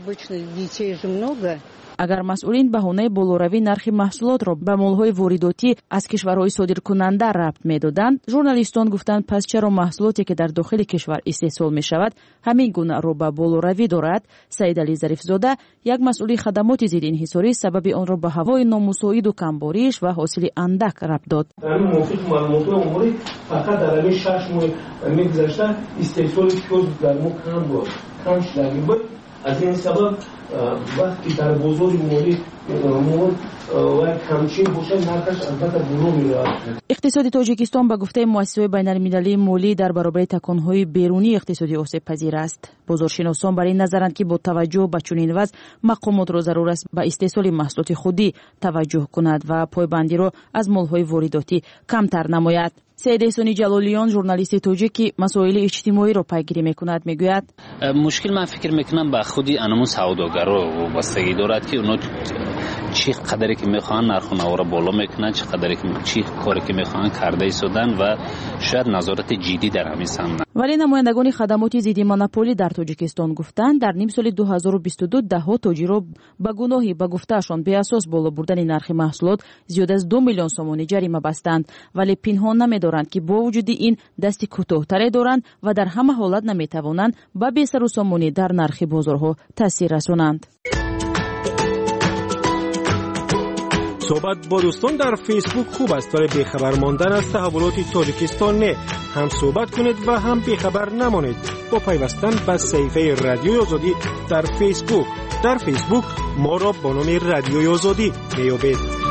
Speaker 19: агар масъулин баҳонаи болоравии нархи маҳсулотро ба молҳои воридотӣ аз кишварҳои содиркунанда рабт медоданд, журналистон гуфтанд пас чаро маҳсулоте ки дар дохили кишвар истеҳсол мешавад ҳамин гуна роҳ ба болоравӣ дорад? Саидалӣ Зарифзода, як масъули хадамоти зиддинҳисорӣ, сабаби онро ба ҳавои номусоиду камбориш ва ҳосили андак рабт дод.
Speaker 22: фақат дар ҳамин 6 моҳ мегузашта истеҳсоли пиёз дар мо кам буд, кам шудагӣ буд. аз ин сабаб вақти дар бозори молӣ ва камчин бошад, нархаш албатта боло меравад.
Speaker 19: иқтисоди тоҷикистон ба гуфтаи муассисаҳои байналмилалии молӣ дар баробари таконҳои берунии иқтисодӣ осебпазир аст. бозоршиносон бар ин назаранд ки бо таваҷҷӯҳ ба чунин вазъ мақомотро зарур аст ба истеҳсоли маҳсулоти худӣ таваҷҷӯҳ кунад ва пойбандиро аз молҳои воридотӣ камтар намояд. سید احسانی جلالیان ژورنالیست توجیک که مسائل اجتماعی را پیگیری میکند میگوید
Speaker 23: مشکل من فکر میکنم به خودی انمون سوداگرا وابستگی دارد که اونا چی قدری که میخوان نرخ نو را بالا میکنن، چی قدری که چی کاری که میخوان کرده ایستادن و شاید نظارت جدی در همین سمت.
Speaker 19: ولی نمایندگان خدمات ضد مونوپولی در تاجیکستان گفتند در نیم سال 2022 دهها تاجر به گناهی به گفتهشان بی اساس بالا بردن نرخ محصولات زیاد از 2 میلیون سومانی جریمه بستند، ولی پنهان نمی‌دارند که با وجود این دستی کوتاه‌تری دارند و در همه حالت نمی‌توانند به بی‌سر و سامانی در نرخ بازارها تاثیر رسانند.
Speaker 11: صحبت با دوستان در فیسبوک خوب است، ولی بیخبر ماندن از تحولات تاجیکستان نه. هم صحبت کنید و هم بیخبر نمانید با پیوستن به صفحه رادیوی آزادی در فیسبوک. در فیسبوک ما را با نام رادیوی آزادی میابید.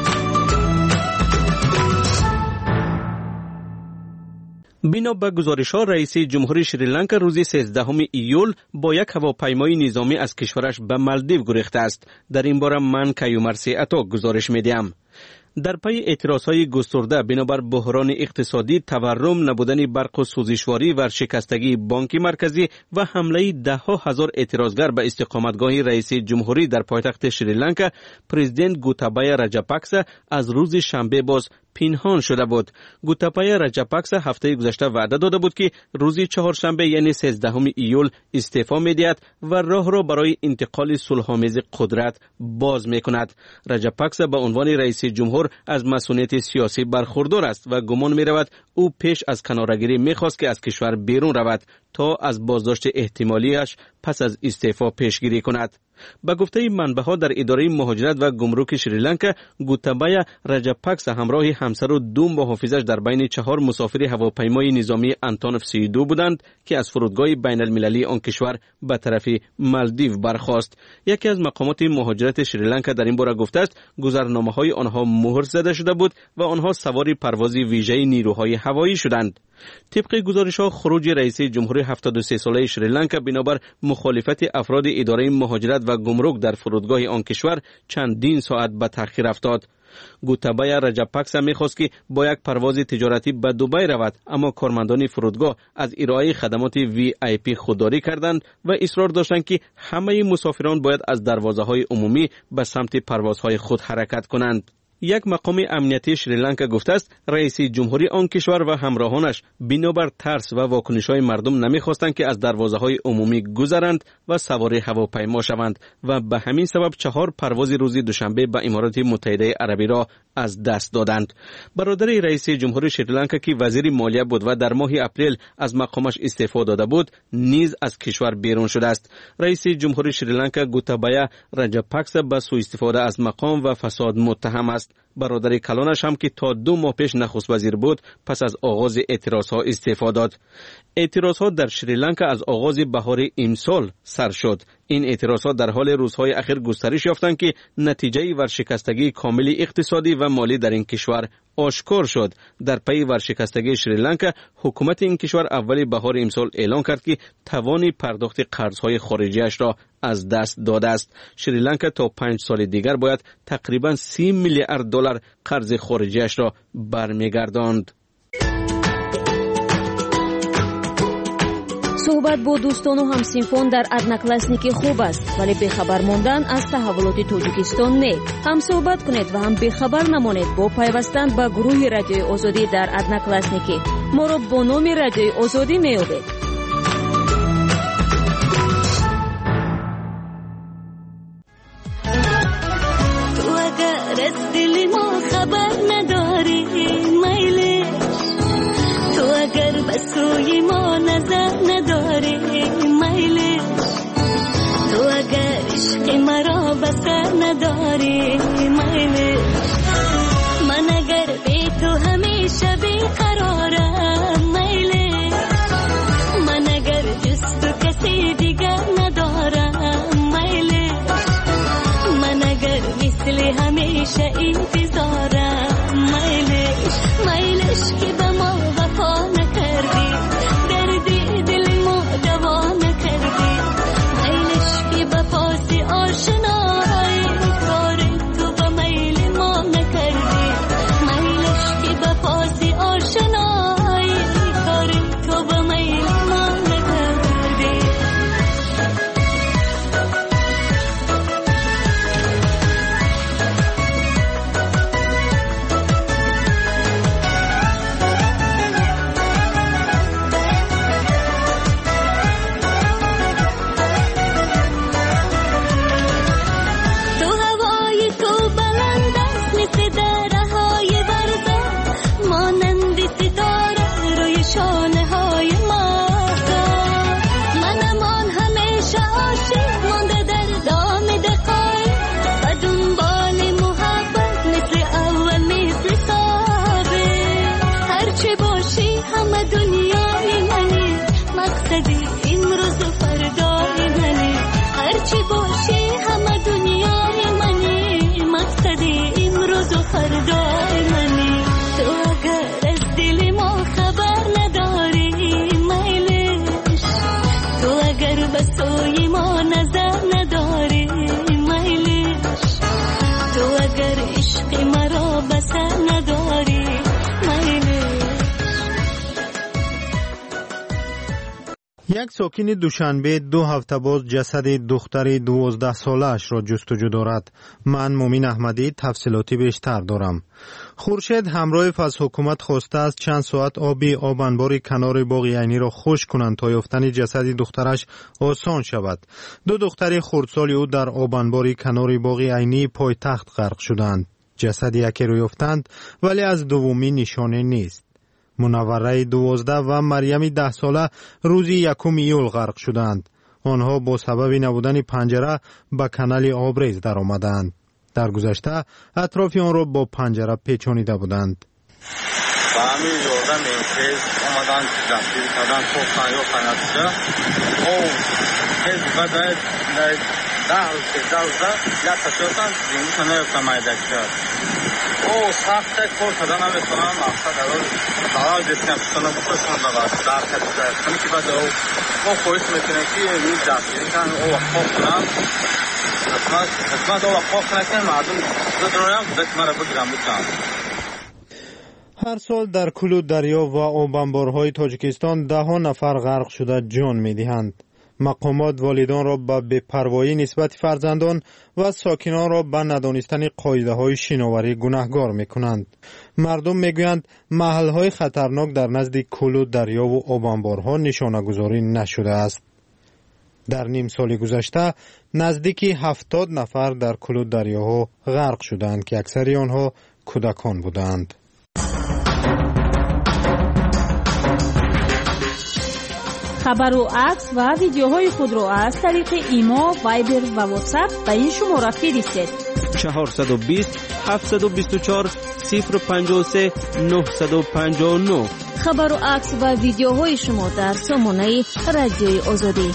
Speaker 10: بنا به گزارش‌ها رئیس جمهوری سریلانکا روز 13 ایول با یک هواپیمای نظامی از کشورش به مالدیو گریخته است. در این باره من کیومرسی عطا گزارش می‌دهم. در پی اعتراضهای گسترده بنابر بحران اقتصادی، تورم، نبودن برق و سوزشواری، ورشکستگی بانک مرکزی و حمله ده‌ها هزار اعتراضگر به استقامتگاه رئیس جمهوری در پایتخت سریلانکا، پرزیدنت گوتابایا راجاپاکسا از روز شنبه باز پنهان شده بود. گوتابایا راجاپاکسا هفته گذشته وعده داده بود که روز چهارشنبه یعنی 13 ایول استعفا می‌دهد و راه را برای انتقال صلح‌آمیز قدرت باز می‌کند. راجاپاکسا به عنوان رئیس جمهور از مسئولیت سیاسی برخوردار است و گمان می‌رود او پیش از کناره‌گیری می‌خواست که از کشور بیرون رود تا از بازداشت احتمالیش پس از استعفا پیشگیری کند. با گفته منبع‌ها در اداره مهاجرت و گمرک سریلانکا، گوتابایا راجاپاکسا همراه همسر و 2 محافظش در بین 4 مسافر هواپیمای نظامی آنتونوف 32 بودند که از فرودگاه بین المللی آن کشور به طرف مالدیو برخاست. یکی از مقامات مهاجرت سریلانکا در این باره گفته است گذرنامه‌های آنها مهر زده شده بود و آنها سوار پرواز ویژه نیروهای هوایی شدند. طبق گزارش‌ها خروج رئیس جمهوری 73 ساله سریلانکا بنابر مخالفت افراد اداره مهاجرت و گمرک در فرودگاه آن کشور چندین ساعت به تأخیر افتاد. گوتابایا راجاپاکسا می‌خواست که با یک پرواز تجارتی به دبی رود، اما کارمندان فرودگاه از ارائه خدمات VIP خودداری کردند و اصرار داشتند که همه مسافران باید از دروازه‌های عمومی به سمت پروازهای خود حرکت کنند. یک مقام امنیتی سریلانکا گفته است رئیس جمهوری آن کشور و همراهانش بنابر ترس و واکنش‌های مردم نمی‌خواستند که از دروازه‌های عمومی گذرند و سوار هواپیما شوند و به همین سبب 4 پرواز روز دوشنبه به امارات متحده عربی را از دست دادند. برادر رئیس جمهوری سریلانکا که وزیر مالیه بود و در ماه اپریل از مقامش استعفا داده بود، نیز از کشور بیرون شده است. رئیس جمهوری سریلانکا گوتابایا راجاپاکسا به سوء استفاده از مقام و فساد متهم است. برادر کلانش هم که تا 2 ماه پیش نخست وزیر بود پس از آغاز اعتراضها استعفا داد. اعتراضها در سریلانکا از آغاز بهار امسال سر شد. این اعتراضها در حال روزهای اخیر گسترش یافتند که نتیجه ورشکستگی کامل اقتصادی و مالی در این کشور آشکار شد. در پی ورشکستگی سریلانکا، حکومت این کشور اول بهار امسال اعلام کرد که توان پرداخت قرضهای خارجیش را از دست داده است. سریلانکا تا 5 سال دیگر باید تقریبا 30 میلیارد دلار دلار قرض خارجیش را برمیگرداند.
Speaker 9: صحبت با دوستان و همسینفون در ادناکلاسنیکی خوب است، ولی بخبر ماندن از تحولات تاجیکستان نه. هم صحبت کنید و هم بخبر نمانید با پیوستن به گروه رادیوی آزادی در ادناکلاسنیکی. ما را با نام رادیوی آزادی میابید.
Speaker 13: تو اگر از دل ما خبر نداری میلی، تو اگر به سوی ما نظر نداری میلی، تو اگر عشق مرا بسر نداری میلی، من اگر بی تو همیشه بیقرارم میلی، من اگر جز تو کسی دیگر ندارم میلی، من اگر مثل همیشه انتظارم میلی، میلش که به ما وفا نکردی، دردی دل ما دوا نکردی، میلش که به پاس آشنایی کار تو به میل ما نکردی، میلش که به پاس آشنایی کار تو به میل ما نکردی.
Speaker 7: یک ساکن دوشنبه 2 هفته باز جسد دختر 12 ساله اش را جستجو دارد. من مومین احمدی تفصیلاتی بیشتر دارم. خورشید همراه از حکومت خواسته است چند ساعت آبی آب انبار کنار باغ عینی را خشک کنند تا یافتن جسد دخترش آسان شود. 2 دختر خردسال او در آب انبار کنار باغ عینی پایتخت غرق شدند. جسد یکی را یافتند ولی از دومی نشانه نیست. منوره 12 و مریم 10 ساله روز 1 ایول غرق شدند. آنها با سبب نبودن پنجره به کانال آبریز در آمدند. در گذشته اطراف آن را با پنجره پیچانیده بودند.
Speaker 6: با همین یاردم این تیز آمدن دستگیر کردن پختن یا خناتیجه او تیز بداید در روزه یک تشیرتن زیموشن نیفتن مایدک کرد او سخت کار کردن نمیتونم مقصد قرار دیستیم شکنه بخورشون بگرد در کتیجه کنی که بعد او خویش میکنه که این دستگیری کن او وقت کنم حکمت او وقت کنه که مردم درایم دست مرا بگیرم بکنم.
Speaker 7: هر سال در کلو دریا و آب انبارهای تاجیکستان 10 نفر غرق شده جان می‌دهند. مقامات والدان را به بی‌پروایی نسبت فرزندان و ساکنان را به ندانستن قاعده‌های شناوری گناهکار می‌کنند. مردم می‌گویند محل‌های خطرناک در نزد کلو دریا و آب انبارها نشانه‌گذاری نشده است. در نیم سال گذشته نزدیک 70 نفر در کلو دریاها غرق شدند که اکثر آنها کودکان بودند.
Speaker 1: خبر و عکس و ویدیوهای خود را از طریق ایما، وایبر و واتساپ به این شماره فرستید.
Speaker 10: 420 724 053 959.
Speaker 9: خبر و عکس و ویدیوهای شما در سامانه رادیوی آزادی.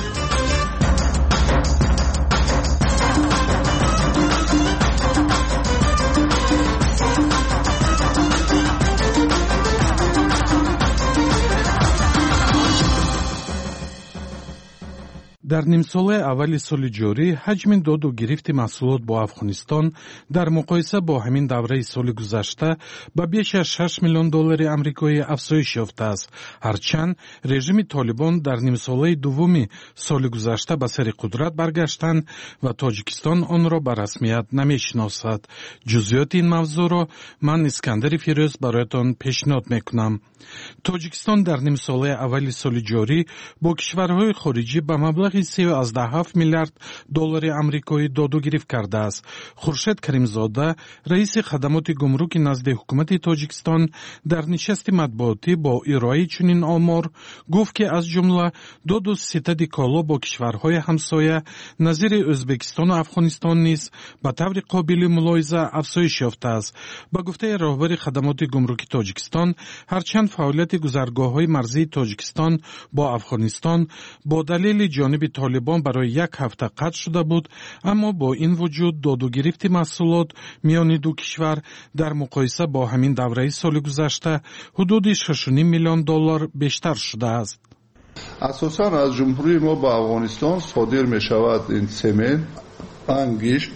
Speaker 12: در نیمساله اولی سال جاری حجم داد و گرفت محصولات با افغانستان در مقایسه با همین دوره سال گذشته به بیش از 6 میلیون دلار آمریکایی افزایش یافته است. هرچند رژیم طالبان در نیمساله دوم سال گذشته به سر قدرت برگشتند و تاجیکستان آن را به رسمیت نمیشناسد. جزئیات این موضوع را من اسکندر فیروز برایتان پیشنهاد میکنم. تاجیکستان در نیمساله اولی سال جاری با کشورهای خارجی به مبلغ 3.7 میلیارد دلار آمریکایی داد و گرفت کرده است. خورشید کریمزاده رئیس خدمات گمرک نزد حکومت تاجیکستان در نشست مطبوعاتی با ارائه چنین آمار گفت که از جمله داد و ستد کالا با کشورهای همسایه نظیر ازبکستان و افغانستان نیز به طور قابل ملاحظه افزایش یافته است. به گفته رهبر خدمات گمرکی تاجیکستان، هرچند فعالیت گذرگاه‌های مرزی تاجیکستان با افغانستان با دلیل جانب طالبان برای یک هفته قطع شده بود، اما با این وجود داد و گرفت محصولات میان دو کشور در مقایسه با همین دوره سال گذشته حدود 6.5 میلیون دلار بیشتر شده است.
Speaker 14: اساساً از جمهوری ما با افغانستان صادر می شود این سمن، انگشت،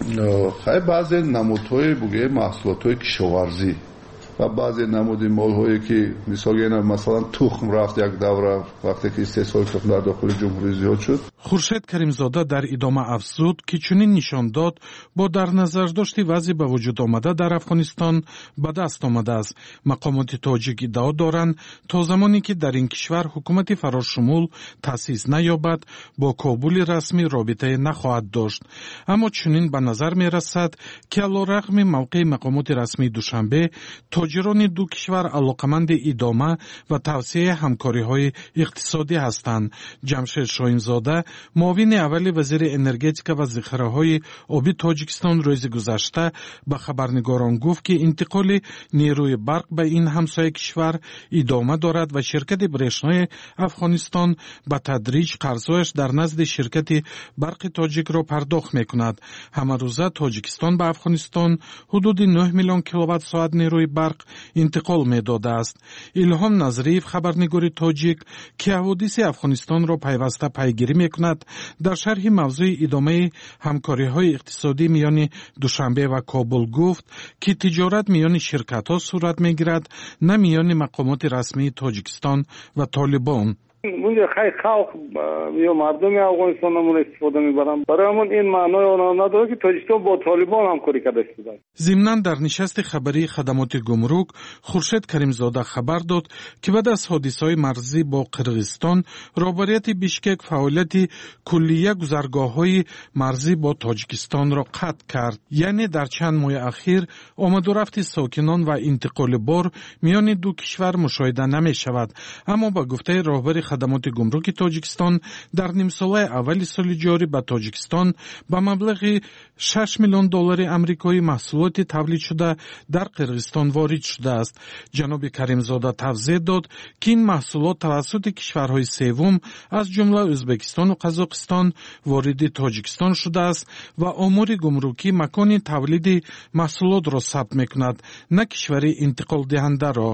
Speaker 14: خیلی بعضی نمودهای بگه محصولات‌های کشاورزی و بعضی نمود مال‌هایی که مثلا تخم رفت یک دوره وقتی که استحصال تخم در داخل جمهوری زیاد شد.
Speaker 12: خورشید کریمزاده در ادامه افزود که چنین نشان داد با در نظر داشت وضع به وجود آمده در افغانستان به دست آمده است. مقامات تاجیک ادعا دارند تا زمانی که در این کشور حکومت فراشمول تأسیس نیابد با کابل رسمی رابطه نخواهد داشت. اما چنین به نظر می رسد که علیرغم موقع مقامات رسمی دوشنبه تاجران دو کشور علاقمند ادامه و توسعه همکاری‌های اقتصادی هستند. جمشید شاهینزاده معاون اول وزیر انرژتیک و ذخیره‌های آبی تاجیکستان روز گذشته به خبرنگاران گفت که انتقال نیروی برق به این همسایه کشور ادامه دارد و شرکت برشنای افغانستان به تدریج قرضهایش در نزد شرکت برق تاجیک را پرداخت می‌کند. همه روزه تاجیکستان به افغانستان حدود 9 میلیون کیلووات ساعت نیروی برق انتقال می‌داده است. الهام نظریف خبرنگار تاجیک که حوادث افغانستان را پیوسته پیگیری می‌کند در شرح موضوع ادامه همکاری‌های اقتصادی میان دوشنبه و کابل گفت که تجارت میان شرکت‌ها صورت می‌گیرد نه میان مقامات رسمی تاجیکستان و طالبان.
Speaker 15: اونجا خیلی خلق یا مردم افغانستان همون استفاده میبرن. برای همون این معنای آن نداره که تاجیکستان با طالبان همکاری کرده است.
Speaker 12: ضمناً در نشست خبری خدمات گمرک خورشید کریمزاده خبر داد که بعد از حادثه‌های مرزی با قرغیزستان رهبریت بیشکک فعالیت کلیه گذرگاه‌های مرزی با تاجیکستان را قطع کرد. یعنی در چند ماه اخیر آمد و رفت ساکنان و انتقال بار میان دو کشور مشاهده نمی‌شود. اما با گفته رهبر خدمات گمرک تاجیکستان در نیمساله اولی سال جاری به تاجیکستان به مبلغ 6 میلیون دلار آمریکایی محصولات تولید شده در قرغیزستان وارد شده است. جناب کریمزاده توضیح داد که این محصولات توسط کشورهای سوم از جمله ازبکستان و قزاقستان وارد تاجیکستان شده است و امور گمرکی مکان تولید محصولات را ثبت می‌کند، نه کشور انتقال دهنده را.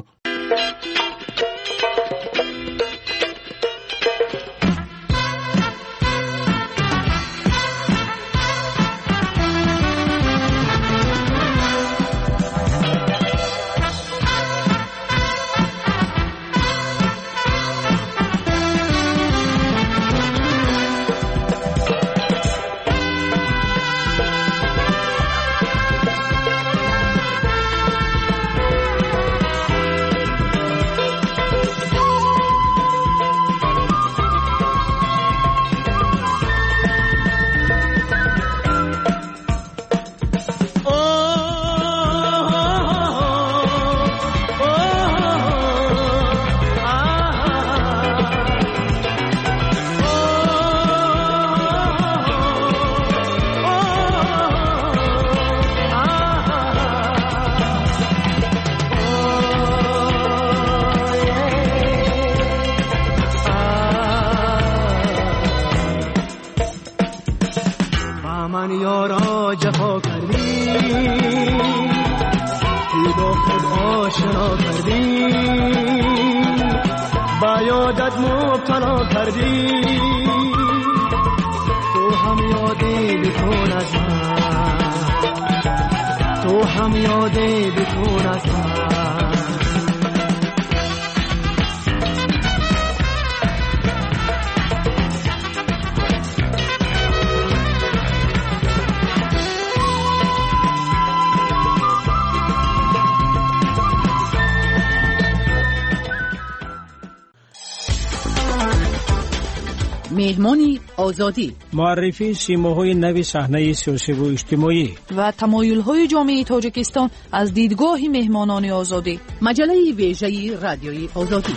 Speaker 8: یادی بکن از من، تو هم یادی بکن از من.
Speaker 16: مهمانی آزادی،
Speaker 17: معرفی سیماهای نوی صحنه سیاسی و اجتماعی
Speaker 16: و تمایل‌های جامعه تاجیکستان از دیدگاه مهمانان آزادی. مجله ویژه رادیوی آزادی.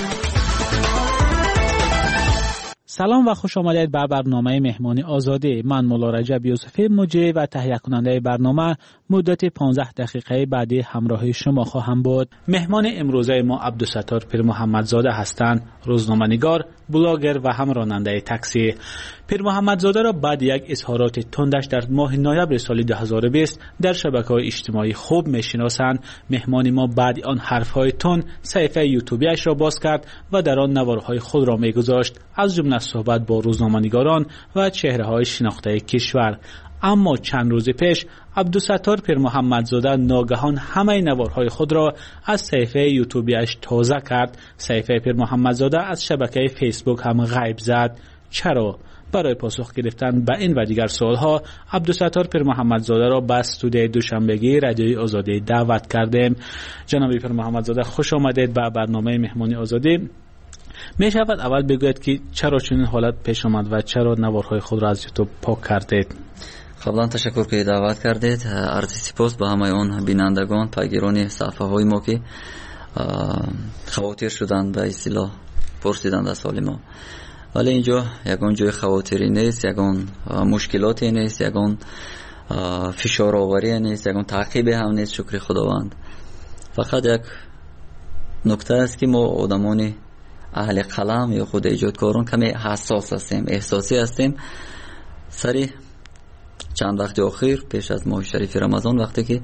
Speaker 24: سلام و خوش آمدید به برنامه مهمانی آزادی. من مولا رجب یوسفی مجری و تهیه کننده برنامه مدت 15 دقیقه بعدی همراه شما خواهم بود. مهمان امروزه ما عبدالستار پیر محمدزاده هستند، روزنامه‌نگار، بلاگر و هم راننده تاکسی. پیر محمدزاده را بعد یک اظهارات تندش در ماه نوامبر سال 2020 در شبکه‌های اجتماعی خوب می‌شناسند. مهمان ما بعد آن حرف‌های تند صفحه یوتیوبیش را باز کرد و در آن نوارهای خود را می‌گذاشت، از جمله صحبت با روزنامه‌نگاران و چهره‌های شناخته کشور. اما چند روز پیش عبدالستار پیر محمدزاده ناگهان همه نوارهای خود را از صفحه یوتیوبیش تازه کرد. صفحه پیر محمدزاده از شبکه فیسبوک هم غیب زد. چرا؟ برای پاسخ گرفتن به این و دیگر سوالها عبدالستار پیر محمدزاده را به استودیوی دوشنبگی رادیوی آزادی دعوت کردیم. جناب پیر محمدزاده خوش آمدید به برنامه مهمانی آزادی. می شود اول بگوید که چرا چنین حالت پیش آمد و چرا نوارهای خود را از یوتیوب پاک کردید؟
Speaker 25: قبلا تشکر که دعوت کردید. عرض سپاس به همه اون بینندگان، پیگیران صفحه های ما که خواطر شدند به اصطلاح پرسیدند از حال ما. ولی اینجا یگان جای خواطری نیست، یگان مشکلاتی نیست، یگان فشار آوری نیست، یگان تعقیب هم نیست. شکر خداوند. فقط یک نکته است که ما آدمان اهل قلم یا خود ایجادکاران کمی حساس هستیم، احساسی هستیم. سری چند وقت اخیر پیش از ماه شریف رمضان وقتی که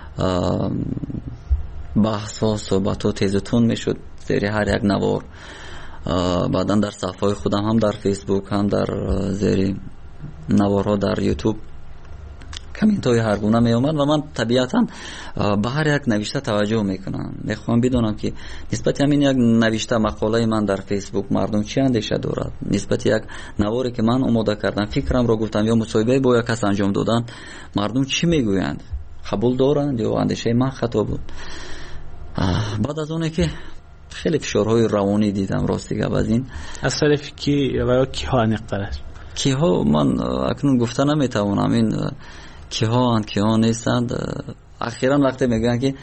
Speaker 25: بحث ها صحبت ها تیز و تند میشد زیر هر یک نوار، بعدا در صفحه خودم هم در فیسبوک هم در زیر نوارها در یوتیوب کامنت های هر گونه می اومد و من طبیعتا به هر یک نوشته توجه میکنم. میخوام بدونم که نسبت همین یک نوشته مقاله من در فیسبوک مردم چی اندیشه دارد، نسبت یک نواری که من آماده کردم فکرم را گفتم یا مصاحبه با یک کس انجام دادن مردم چی میگویند، قبول دارند یا اندیشه من خطا بود. بعد از اونه که خیلی فشارهای روانی دیدم راستی گپ از این
Speaker 24: از طرف کی و کی ها نقطه
Speaker 25: کی ها من اکنون گفته نمیتوانم این کی ها نیستند. اخیراً وقتی میگن که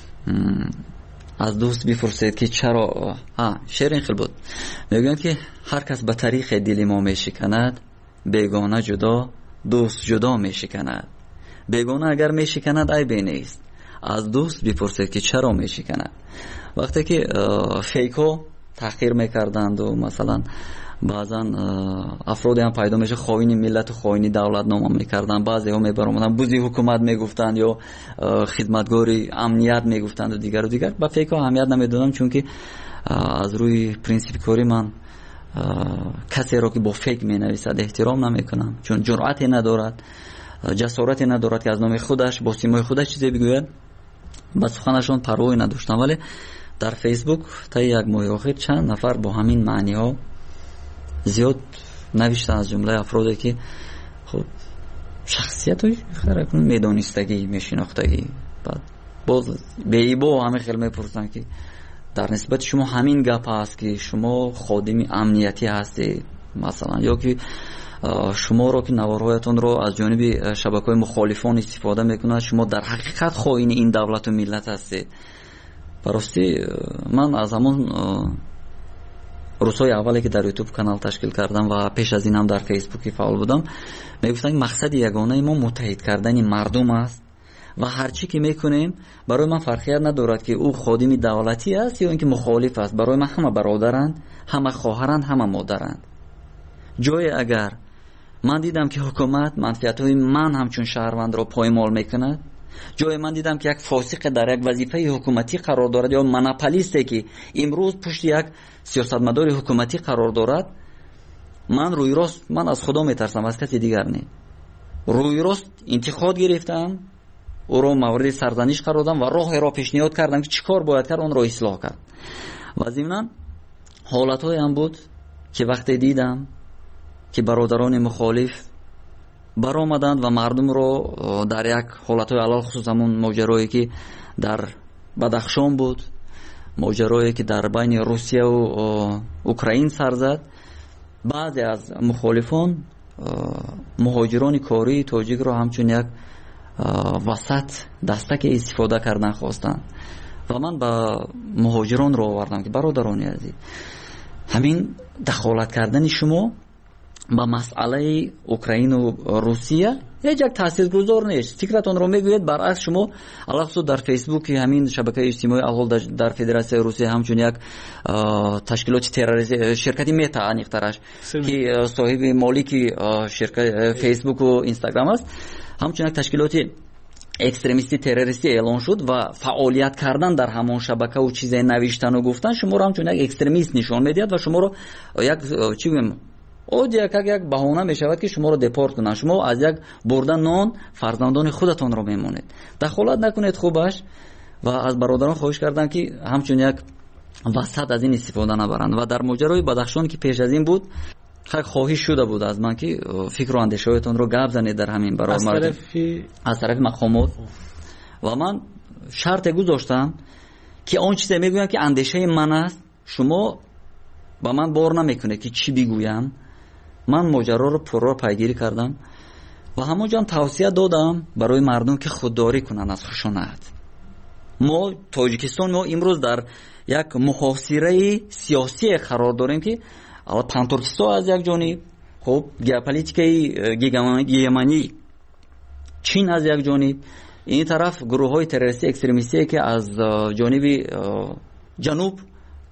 Speaker 25: از دوست بپرسید که چرا شعر این خیلی بود، میگن که هر کس به طریق دل ما میشکند، بیگانه جدا دوست جدا میشکند. بیگانه اگر میشکند عیبی نیست، از دوست بپرسید که چرا میشکند. وقتی که فیکو تحقیر میکردند و مثلا بعضا افرادی هم پیدا میشه خائن ملت و خائن دولت نام میکردن، بعضی ها میبرامدن بوزی حکومت میگفتند یا خدمتگاری امنیت میگفتند و دیگر با فیک ها اهمیت نمیدادم، چون که از روی پرینسیپ کاری من کسی را که با فیک مینویسد احترام نمیکنم، چون جرأتی ندارد، جسارتی ندارد که از نام خودش با سیمای خودش چیزی بگوید. با سخنشون پروایی نداشتم. ولی در فیسبوک تا یک ماه اخیر چند نفر با همین معنی ها زیاد نوشتن، از جمله افرادی که خب شخصیت های خیلی میدانستگی میشناختگی. بعد باز به ایبا همه خیلی میپرسن که در نسبت شما همین گپ هست که شما خادم امنیتی هستی مثلا، یا که شما رو که نوارهایتون رو از جانب شبکه‌های مخالفان استفاده میکنند، شما در حقیقت خائن این دولت و ملت هستید. براستی من از همون روزهای اولی که در یوتیوب کانال تشکیل کردم و پیش از این هم در فیسبوک فعال بودم میگفتن مقصد یگانه ما متحد کردن مردم است و هرچی که میکنیم برای من فرقیت ندارد که او خادم دولتی است یا اینکه مخالف است. برای من همه برادرند، همه خواهرند، همه مادرند. جای اگر من دیدم که حکومت منفعت‌های من همچون شهروند را پایمال میکند، جای من دیدم که یک فاسق در یک وظیفه حکومتی قرار دارد یا مناپولیستی که امروز پشت یک سیاستمدار حکومتی قرار دارد، من روی راست من از خدا میترسم، از کسی دیگر نه. روی راست انتقاد گرفتم، او را مورد سرزنش قرار دادم و راهی را پیشنهاد کردم که چیکار باید کرد اون را اصلاح کرد. و ضمناً حالت‌های هم بود که وقتی دیدم که برادران مخالف برآمدند و مردم رو در یک حالت‌های علال خصوص همون ماجرایی که در بدخشان بود، ماجرایی که در بین روسیه و اوکراین سر زد، بعضی از مخالفان مهاجران کاری تاجیک رو همچون یک وسط دستک استفاده کردن خواستند و من با مهاجران رو آوردم که برادران عزیز، همین دخالت کردن شما با مسئله اوکراین و روسیه یک تاثیرگذار نیست. فکرتون رو میگوید برعکس شما علاوه در فیسبوک همین شبکه اجتماعی اول در فدراسیون روسیه همچون یک تشکیلات تروریستی شرکتی متا انیخترش که صاحب مالکی شرکت فیسبوک و اینستاگرام است، همچون یک تشکیلات اکستریمیستی تروریستی اعلان شد و فعالیت کردن در همون شبکه و چیزای نوشتن و گفتن شما رو همچون یک اکستریمیست نشان میدید و شما رو یک چی بگم یک بهانه میشود که شما رو دپورت کنن. شما از یک بردن نان فرزندان خودتون رو میمونید. دخالت نکنید خوبش و از برادران خواهش کردم که همچون یک وسط از این استفاده نبرند. و در ماجرای بدخشان که پیش از این بود خواهش شده بود از من که فکر و اندیشه‌هایتون رو گپ زنید در همین برابر از طرف مقامات و من شرط گذاشتم که اون چیزی میگویم که اندیشه من است شما با من بار نمیکنه که چی بگویم. من ماجرا رو پررو پیگیری کردم و همونجا توصیه دادم برای مردم که خودداری کنن از خشونت. ما تاجیکستان ما امروز در یک محاصره سیاسی قرار داریم که ترکستان از یک جانب، خب ژئوپلیتیکای گیمانی چین از یک جانب، این طرف گروه‌های تروریستی اکستریمیستی که از جانب جنوب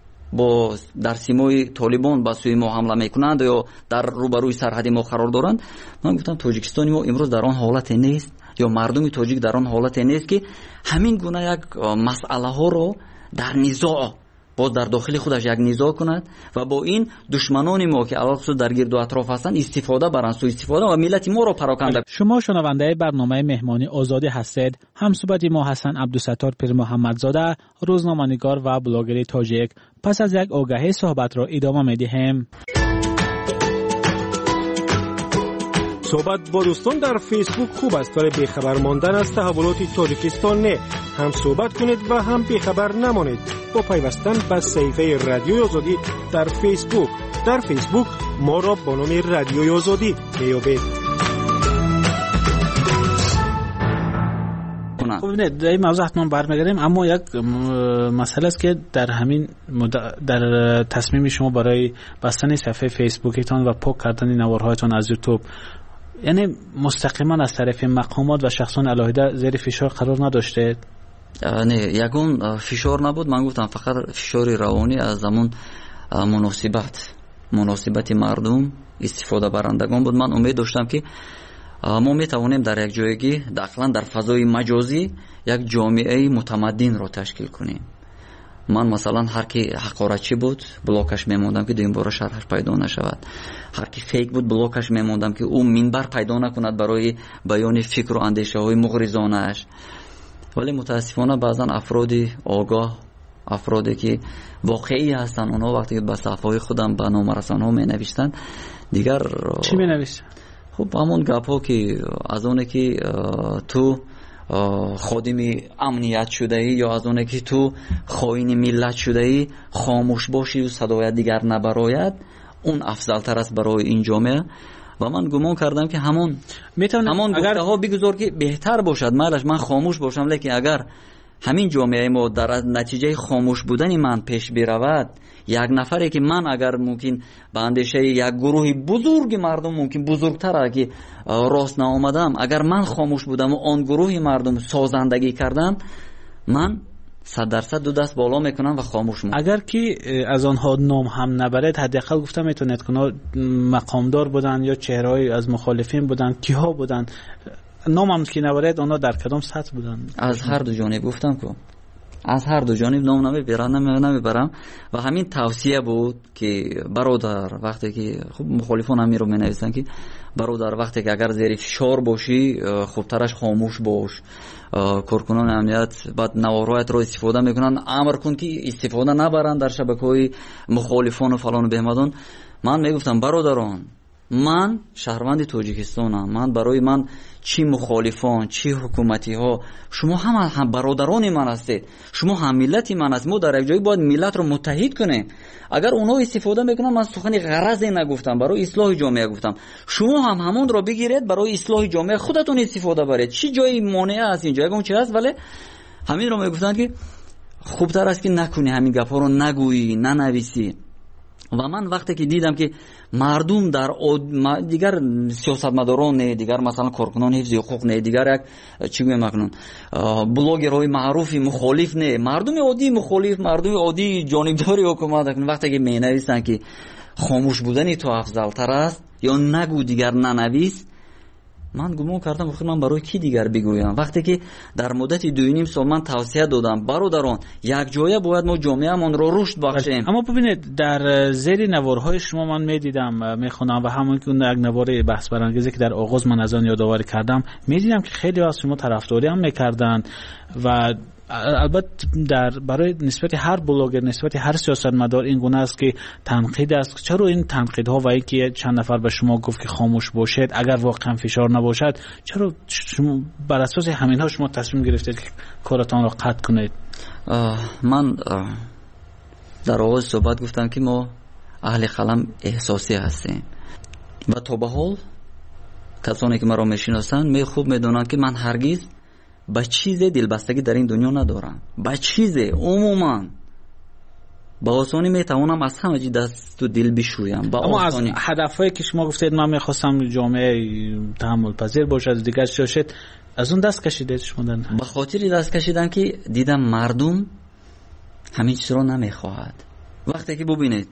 Speaker 25: با در سیمای طالبان با سوی ما حمله میکنند یا در روبروی سرحدی ما قرار دارند. من گفتم تاجیکستان ما امروز در آن حالت نیست یا مردم تاجیک در آن حالت نیست که همین گونه یک مسئله ها رو در نزاع باز در داخل خودش یک نزاع کند و با این دشمنان ما که علاوه در گرد و اطراف هستند استفاده برند، سوء استفاده و ملت ما را پراکنده.
Speaker 24: شما شنونده برنامه مهمانی آزادی هستید. همصحبت ما حسن عبدالستار پیر محمدزاده، روزنامه‌نگار و بلاگر تاجیک. پس از یک آگهی صحبت را ادامه می‌دهیم.
Speaker 11: صحبت با دوستان در فیسبوک خوب است ولی بیخبر ماندن از تحولات تاجیکستان نه. هم صحبت کنید و هم بیخبر نمانید با پیوستن به صفحه رادیوی آزادی در فیسبوک. در فیسبوک ما را با نام رادیوی آزادی میابید.
Speaker 24: خب نه در این موضوع حتما برمیگردیم، اما یک مسئله است که در همین در تصمیم شما برای بستن صفحه فیسبوکتان و پاک کردن نوارهایتان از یوتیوب، یعنی مستقیما از طرف مقامات و شخصان علاهده زیر فشار قرار نداشته؟
Speaker 25: نه، یگون فشار نبود. من گفتم فقط فشار روانی از همون مناسبت مردم استفاده برندگان بود. من امید داشتم که ما میتوانیم در یک جایگی داخلا در فضای مجازی یک جامعه متمدن را تشکیل کنیم. من مثلا هر کی حقارتچی بود بلاکش میموندم که دویم بار شرحش پیدا نشود. هر کی فیک بود بلاکش میموندم که او منبر پیدا نکند برای بیان فکر و اندیشه های مغرضانه اش. ولی متاسفانه بعضا افرادی آگاه، افرادی که واقعی هستن، اونا وقتی که به صفحه خودم به نامرسان ها می نوشتن دیگر
Speaker 24: چی می نوشتن؟
Speaker 25: خب همون گپ ها که از اونه که تو خادم امنیت شده ای یا از اونه که تو خائن ملت شده ای خاموش باشی و صدای دیگر نبراید، اون افضل تر است برای این جامعه. و من گمان کردم که همون گفته ها بگذار که بهتر باشد. من خاموش باشم، لیکن اگر همین جامعه ما در نتیجه خاموش بودن من پیش برود، یک نفری که من اگر ممکن به اندیشه یک گروه بزرگ مردم ممکن بزرگتر که راست نآمدم، اگر من خاموش بودم و آن گروه مردم سازندگی کردم، من 100% دو دست بالا میکنم و خاموش میکنم.
Speaker 24: اگر که از آنها نام هم نبرد، حداقل گفتم میتونید که مقامدار بودن یا چهره‌ای از مخالفین بودن، کیها بودن، نام هم که نبرد آنها در کدام سطح بودن؟
Speaker 25: از هر دو جانب گفتم که از هر دو جانب نام نمیبرم و همین توصیه بود که برادر وقتی که خب مخالفان همین رو می نویسن که برادر وقتی که اگر زیر فشار باشی خوبترش خاموش باش. کارکنان امنیت بعد نوارایت رو استفاده میکنن، امر کن که استفاده نبرن در شبکه‌های مخالفان و فلان و بهمدان. من میگفتم برادران، من شهروند تاجیکستانم، من برای من چی مخالفان چی حکومتی ها شما هم برادران من هستید، شما هم ملت من هستید. ما در یک جایی باید ملت رو متحد کنیم. اگر اونا استفاده میکنن، من سخن غرضی نگفتم، برای اصلاح جامعه گفتم. شما هم همون رو بگیرید برای اصلاح جامعه خودتون استفاده برید. چی جایی مانع است اینجا اون چی هست؟ ولی همین رو میگفتن که خوبتر است که نکنی، همین گپا رو نگویی ننویسی. و من وقتی که دیدم که مردم در دیگر سیاستمداران نه، دیگر مثلا کارکنان حفظ حقوق نه، دیگر یک چی میگم مکنون بلاگرهای معروفی مخالف نه، مردم عادی مخالف، مردم عادی جانبداری حکومت، وقتی که مینویسن که خاموش بودن تو افضل تر است یا نگو دیگر ننویس، من گمان کردم آخر من برای کی دیگر بگویم؟ وقتی که در مدت 2.5 سال من توصیه دادم برادران یک جایه باید ما جامعه‌مون رو رشد بخشیم.
Speaker 24: اما ببینید در زیر نوارهای شما من میدیدم میخونم و همون که یک نوار بحث برانگیزی که در آغاز من از آن یادآوری کردم میدیدم که خیلی از شما طرفداری هم میکردن و البته برای نسبت هر بلاگر، نسبت هر سیاستمدار این گونه است که تنقید است. چرا این تنقیدها و اینکه چند نفر به شما گفت که خاموش باشید اگر واقعا فشار نباشد، چرا شما بر اساس همینها شما تصمیم گرفتید که کارتان را قطع کنید؟
Speaker 25: من در آغاز صحبت گفتم که ما اهل قلم احساسی هستیم و تا به حال کسانی که مرا میشناسند می خوب میدونند که من هرگز با چیز دلبستگی در این دنیا ندارم. با چیز عموما با آسانی میتوانم از همه چی دست و دل بشویم.
Speaker 24: اما از هدفهایی که شما گفتید من میخواستم جامعه تحمل پذیر باشه از دیگر شاشد، از اون دست کشیدید شما؟
Speaker 25: به خاطر دست کشیدم که دیدم مردم همین چیز رو نمیخواهد. وقتی که ببینید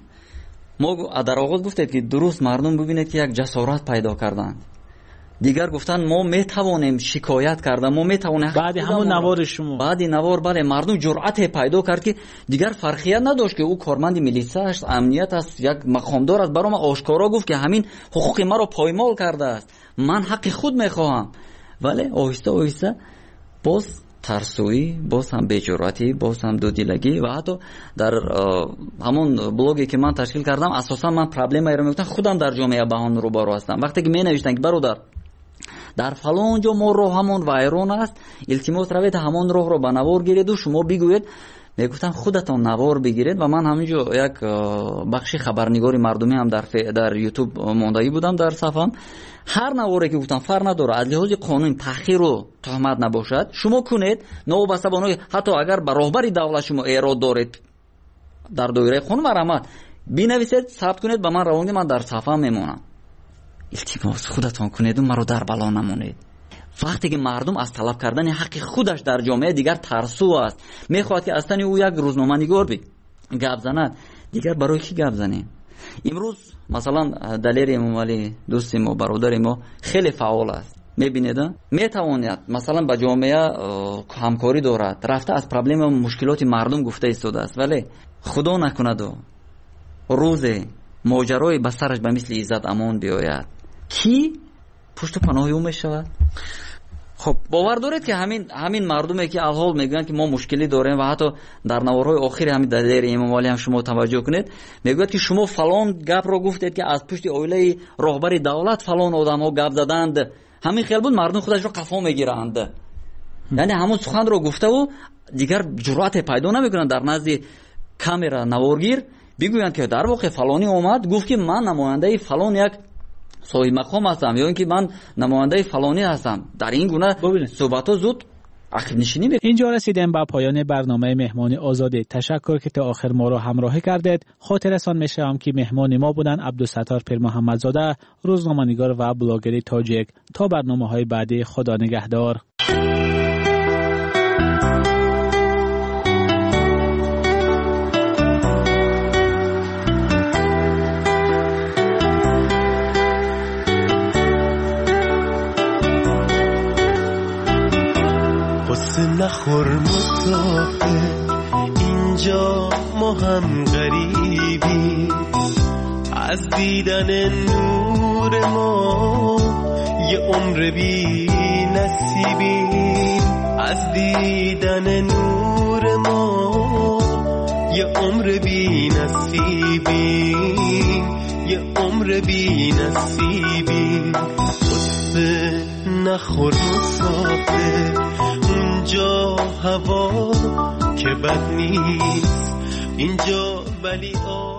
Speaker 25: ما در آغاز گفتید که درست مردم ببینید که یک جسارت پیدا کردند، دیگر گفتن ما میتوانیم شکایت کردن، ما میتوانیم
Speaker 24: بعد همون نوار شما،
Speaker 25: بعد نوار بله مردم جرأت پیدا کرد که دیگر فرقیت نداشت که او کارمند میلیسا است، امنیت است، یک مقامدار است، برام آشکارا گفت که همین حقوق ما رو پایمال کرده است، من حق خود میخواهم. ولی آهسته آهسته باز ترسویی، باز هم بی‌جرأتی، باز هم دودیلگی و حتی در همون بلوگی که من تشکیل کردم اساسا من پرابلمی رو میگفتم خودم در جامعه بهان رو بارو هستم. وقتی که می نوشتن که برادر در فلان جا ما راه همون وایرون است، التماس روید همون راه رو به نوار گیرید و شما بگوید، میگفتم خودتون نوار بگیرید. و من همینجا یک بخشی خبرنگاری مردمی هم در یوتیوب موندایی بودم در صفحم. هر نواری که گفتم فرق نداره، از لحاظ قانون تحقیر و تهمت نباشد شما کنید، نوبسته بانوی حتی اگر به راهبری دولت شما ایراد دارید در دایره قانون مرامت بنویسید، ثبت کنید، به من روانگی، من در صفحه میمونم. التماس خودتون کنید و مرا در بلا نمونید. وقتی که مردم از طلب کردن حق خودش در جامعه دیگر ترسو است، میخواد که اصلا او یک روزنامه نگار گپ زند، دیگر برای کی گپ زنیم؟ امروز مثلا دلیر امام علی دوست ما برادر ما خیلی فعال است، میبینید میتواند مثلا با جامعه همکاری دارد، رفته از پرابلم و مشکلات مردم گفته ایستاده است، ولی خدا نکند و روز ماجرای به سرش به مثل عزت امان بیاید کی پشت پناه او میشود؟ خب باور دارید که همین مردمی که الحال میگن که ما مشکلی داریم و حتی در نوارهای آخر همین دلیر امام علی هم شما توجه کنید میگوید که شما فلان گپ رو گفتید که از پشت اویله راهبر دولت فلان آدم‌ها گپ زدند، همین خیال بود مردم خودش رو قفا میگیرند. یعنی همون سخن رو گفته و دیگر جرأت پیدا نمیکنن در نزد کامera نوارگیر بگویند که در واقع فلانی اومد گفت که من نماینده فلان یک صاحب مقام هستم یا اینکه من نماینده فلانی هستم. در این گونه صحبت ها زود عقب نشینی میکنه.
Speaker 24: اینجا رسیدیم به پایان برنامه مهمانی آزادی. تشکر که تا آخر ما را همراهی کردید. خاطرتان میشم که مهمان ما بودن عبدالستار پیر محمدزاده، روزنامه‌نگار و بلاگر تاجیک. تا برنامه‌های بعدی، خدا نگهدار.
Speaker 8: نخور مسافر
Speaker 2: هم غریبی از دیدن نور ما یه عمر بی نصیبی از دیدن نور ما یه عمر بی نصیبی یه عمر بی نصیبی خطبه نخور مسافر اونجا هوا که بد نیست اینجا ولی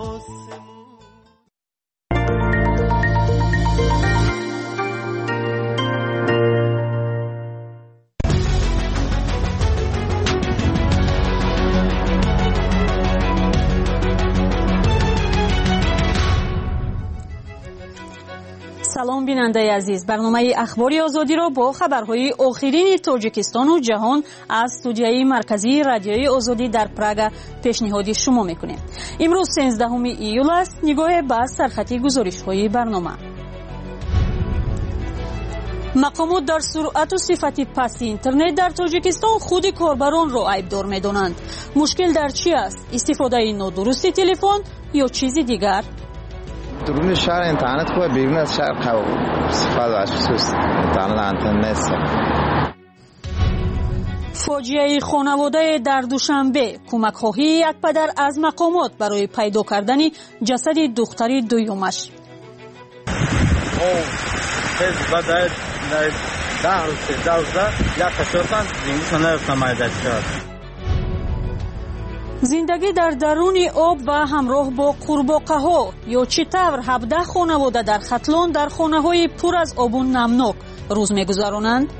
Speaker 1: سلام بیننده عزیز، برنامه اخباری آزادی را با خبرهای آخرین تاجیکستان و جهان از استودیوی مرکزی رادیوی آزادی در پراگ پیشنهاد شما میکنیم. امروز 13 ایول است. نگاه به سرخطی گزارش‌های برنامه. مقامات در سرعت و صفت پست اینترنت در تاجیکستان خود کاربران را عیبدار می‌دانند. مشکل در چی است؟ استفاده نادرست تلفن یا چیزی دیگر؟
Speaker 3: درون شهر اینترنت خوبه، بیرون از شهر استفاده از سوست اینترنت نیست.
Speaker 1: فاجعه خانواده در دوشنبه، کمک خواهی یک پدر از مقامات برای پیدا کردن جسد دختری دویمش. زندگی در درون آب و همراه با قورباغه ها یا چطور 17 خانواده در ختلان در خانه های پر از آب و نمناک روز می‌گذرانند.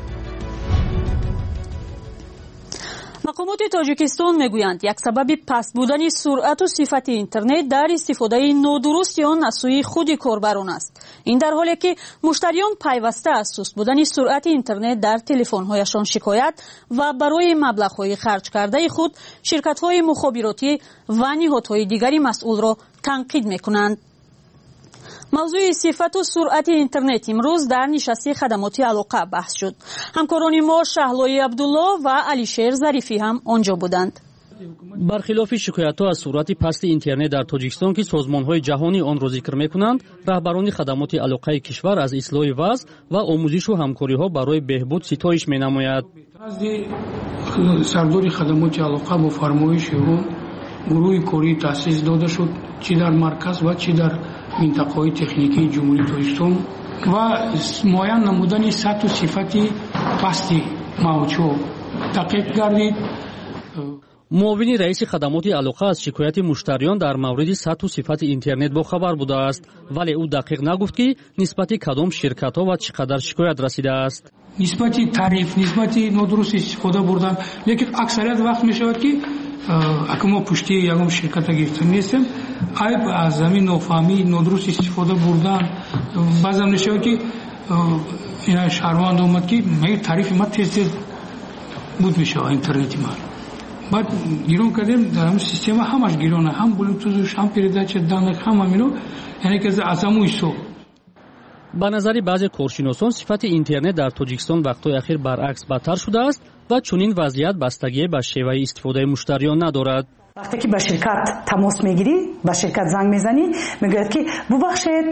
Speaker 1: مقامات تاجیکستان میگویند یک سبب پست بودن سرعت و صفت اینترنت در استفاده نادرست آن از سوی خود کاربران است. این در حالی که مشتریان پیوسته از سست بودن سرعت اینترنت در تلفن‌هایشان شکایت و برای مبلغ‌های خرج کرده خود شرکت‌های مخابراتی و نهادهای دیگری مسئول را تنقید می‌کنند. موضوع صفت و سرعت اینترنت امروز در نشست خدمات علاقه بحث شد. همکاران ما شهلای عبدالله و علیشیر ظریفی هم آنجا بودند.
Speaker 4: برخلاف شکایت‌ها از سرعت پست اینترنت در تاجیکستان که سازمان‌های جهانی آن را ذکر می‌کنند، رهبران خدمات علاقه کشور از اصلاح وضع و آموزش و همکاری‌ها برای بهبود ستایش می‌نماید.
Speaker 5: سردار خدمات علاقه با فرمایش او گروه کاری تأسیس داده شد، چی در مرکز و چی در منطقه‌های تکنیکی جمهوری تاجیکستان و معین نمودن سطح و صفت پست موضوع تحقیق گردید.
Speaker 4: معاون رئیس خدمات علاقه از شکایت مشتریان در مورد سطح و صفت اینترنت با خبر بوده است، ولی او دقیق نگفت که نسبت کدام شرکت‌ها و چقدر شکایت رسیده است.
Speaker 5: نسبت تعریف، نسبت نادرست استفاده بردن، لیکن اکثریت وقت می‌شود که اگه ما پشتی یکم شرکت گرفتن نیستیم، عیب از زمین نافهمی، نادرست استفاده بردن. بعضی میشه که اینا شهروند اومد که میگه تعریف ما تیز بود میشه اینترنتی ما. بعد گیرون کردیم در هم سیستم همش گیرونه، هم بلوتوث هم پیرداچ دانک هم همینو، یعنی که از همویسو.
Speaker 4: به نظر بعضی کارشناسان صفت اینترنت در تاجیکستان وقتهای اخیر برعکس بدتر شده است و چنین وضعیت بستگی به شیوه استفاده مشتریان ندارد.
Speaker 18: وقتی که با شرکت تماس میگیری، با شرکت زنگ میزنی، میگوید که ببخشید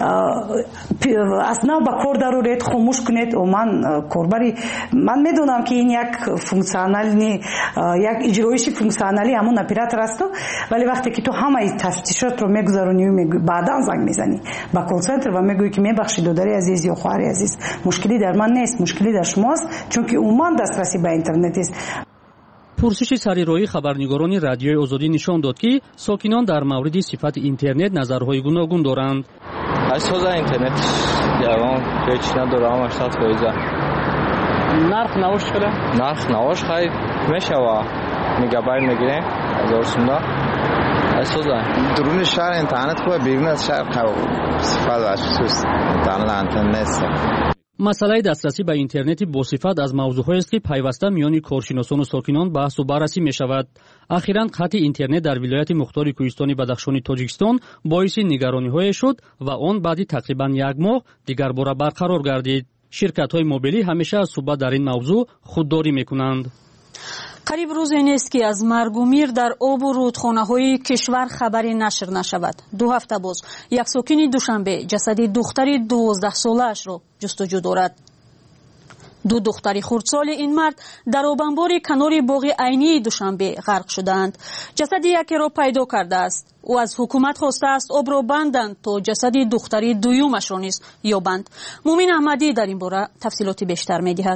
Speaker 18: اصلا با کار ضرورت خاموش کنید و من کاربری من میدونم که این یک فونکسیونالی یک اجرایش فونکسیونالی همون اپراتور است، ولی وقتی که تو همه تفتیشات رو میگذرونی و بعدا زنگ میزنی با کال سنتر و میگویی که میبخشید دادری عزیز یا خواهر عزیز، مشکلی در من نیست، مشکلی در شماست، چون که اون دسترسی به اینترنت است.
Speaker 4: پرسش سریرایی خبرنگاران رادیوی آزادی نشان داد که ساکنان در مورد صفت اینترنت نظرهای گوناگون دارند.
Speaker 3: 80 اینترنت جوان هیچ نداره، 80%.
Speaker 4: نرخ نواش کنه؟
Speaker 3: نرخ نواش خیلی میشه و میگابایت میگیره 1000 سوم. 80 درون شهر اینترنت خوبه، بیرون از شهر استفاده از سوست اینترنت نیست.
Speaker 4: مسئله دسترسی به اینترنت با صفت از موضوعهایی است که پیوسته میان کارشناسان و ساکنان بحث و بررسی می شود. اخیراً خط اینترنت در ولایت مختار کوهستانی بدخشان تاجیکستان باعث نگرانی‌های شد و آن بعد تقریباً یک ماه دیگر بار برقرار گردید. شرکت‌های موبیلی همیشه از صحبت در این موضوع خودداری می‌کنند.
Speaker 1: қариб рӯзе нест ки аз маргу мир дар обу рудхонаҳои кишвар хабаре нашр нашавад. 2 ҳафта боз як сокини Душанбе ҷасади духтари 12-солаашро ҷустуҷӯ дорад. 2 духтари хурдсоли ин мард дар обанбори канори боғи айнии Душанбе ғарқ шудаанд. ҷасади якеро пайдо кардааст. ӯ аз ҳукумат хостааст обро банданд то ҷасади духтари дуюмашро низ ёбанд. Мумин Аҳмадӣ дар ин бора тафсилоти бештар медиҳад.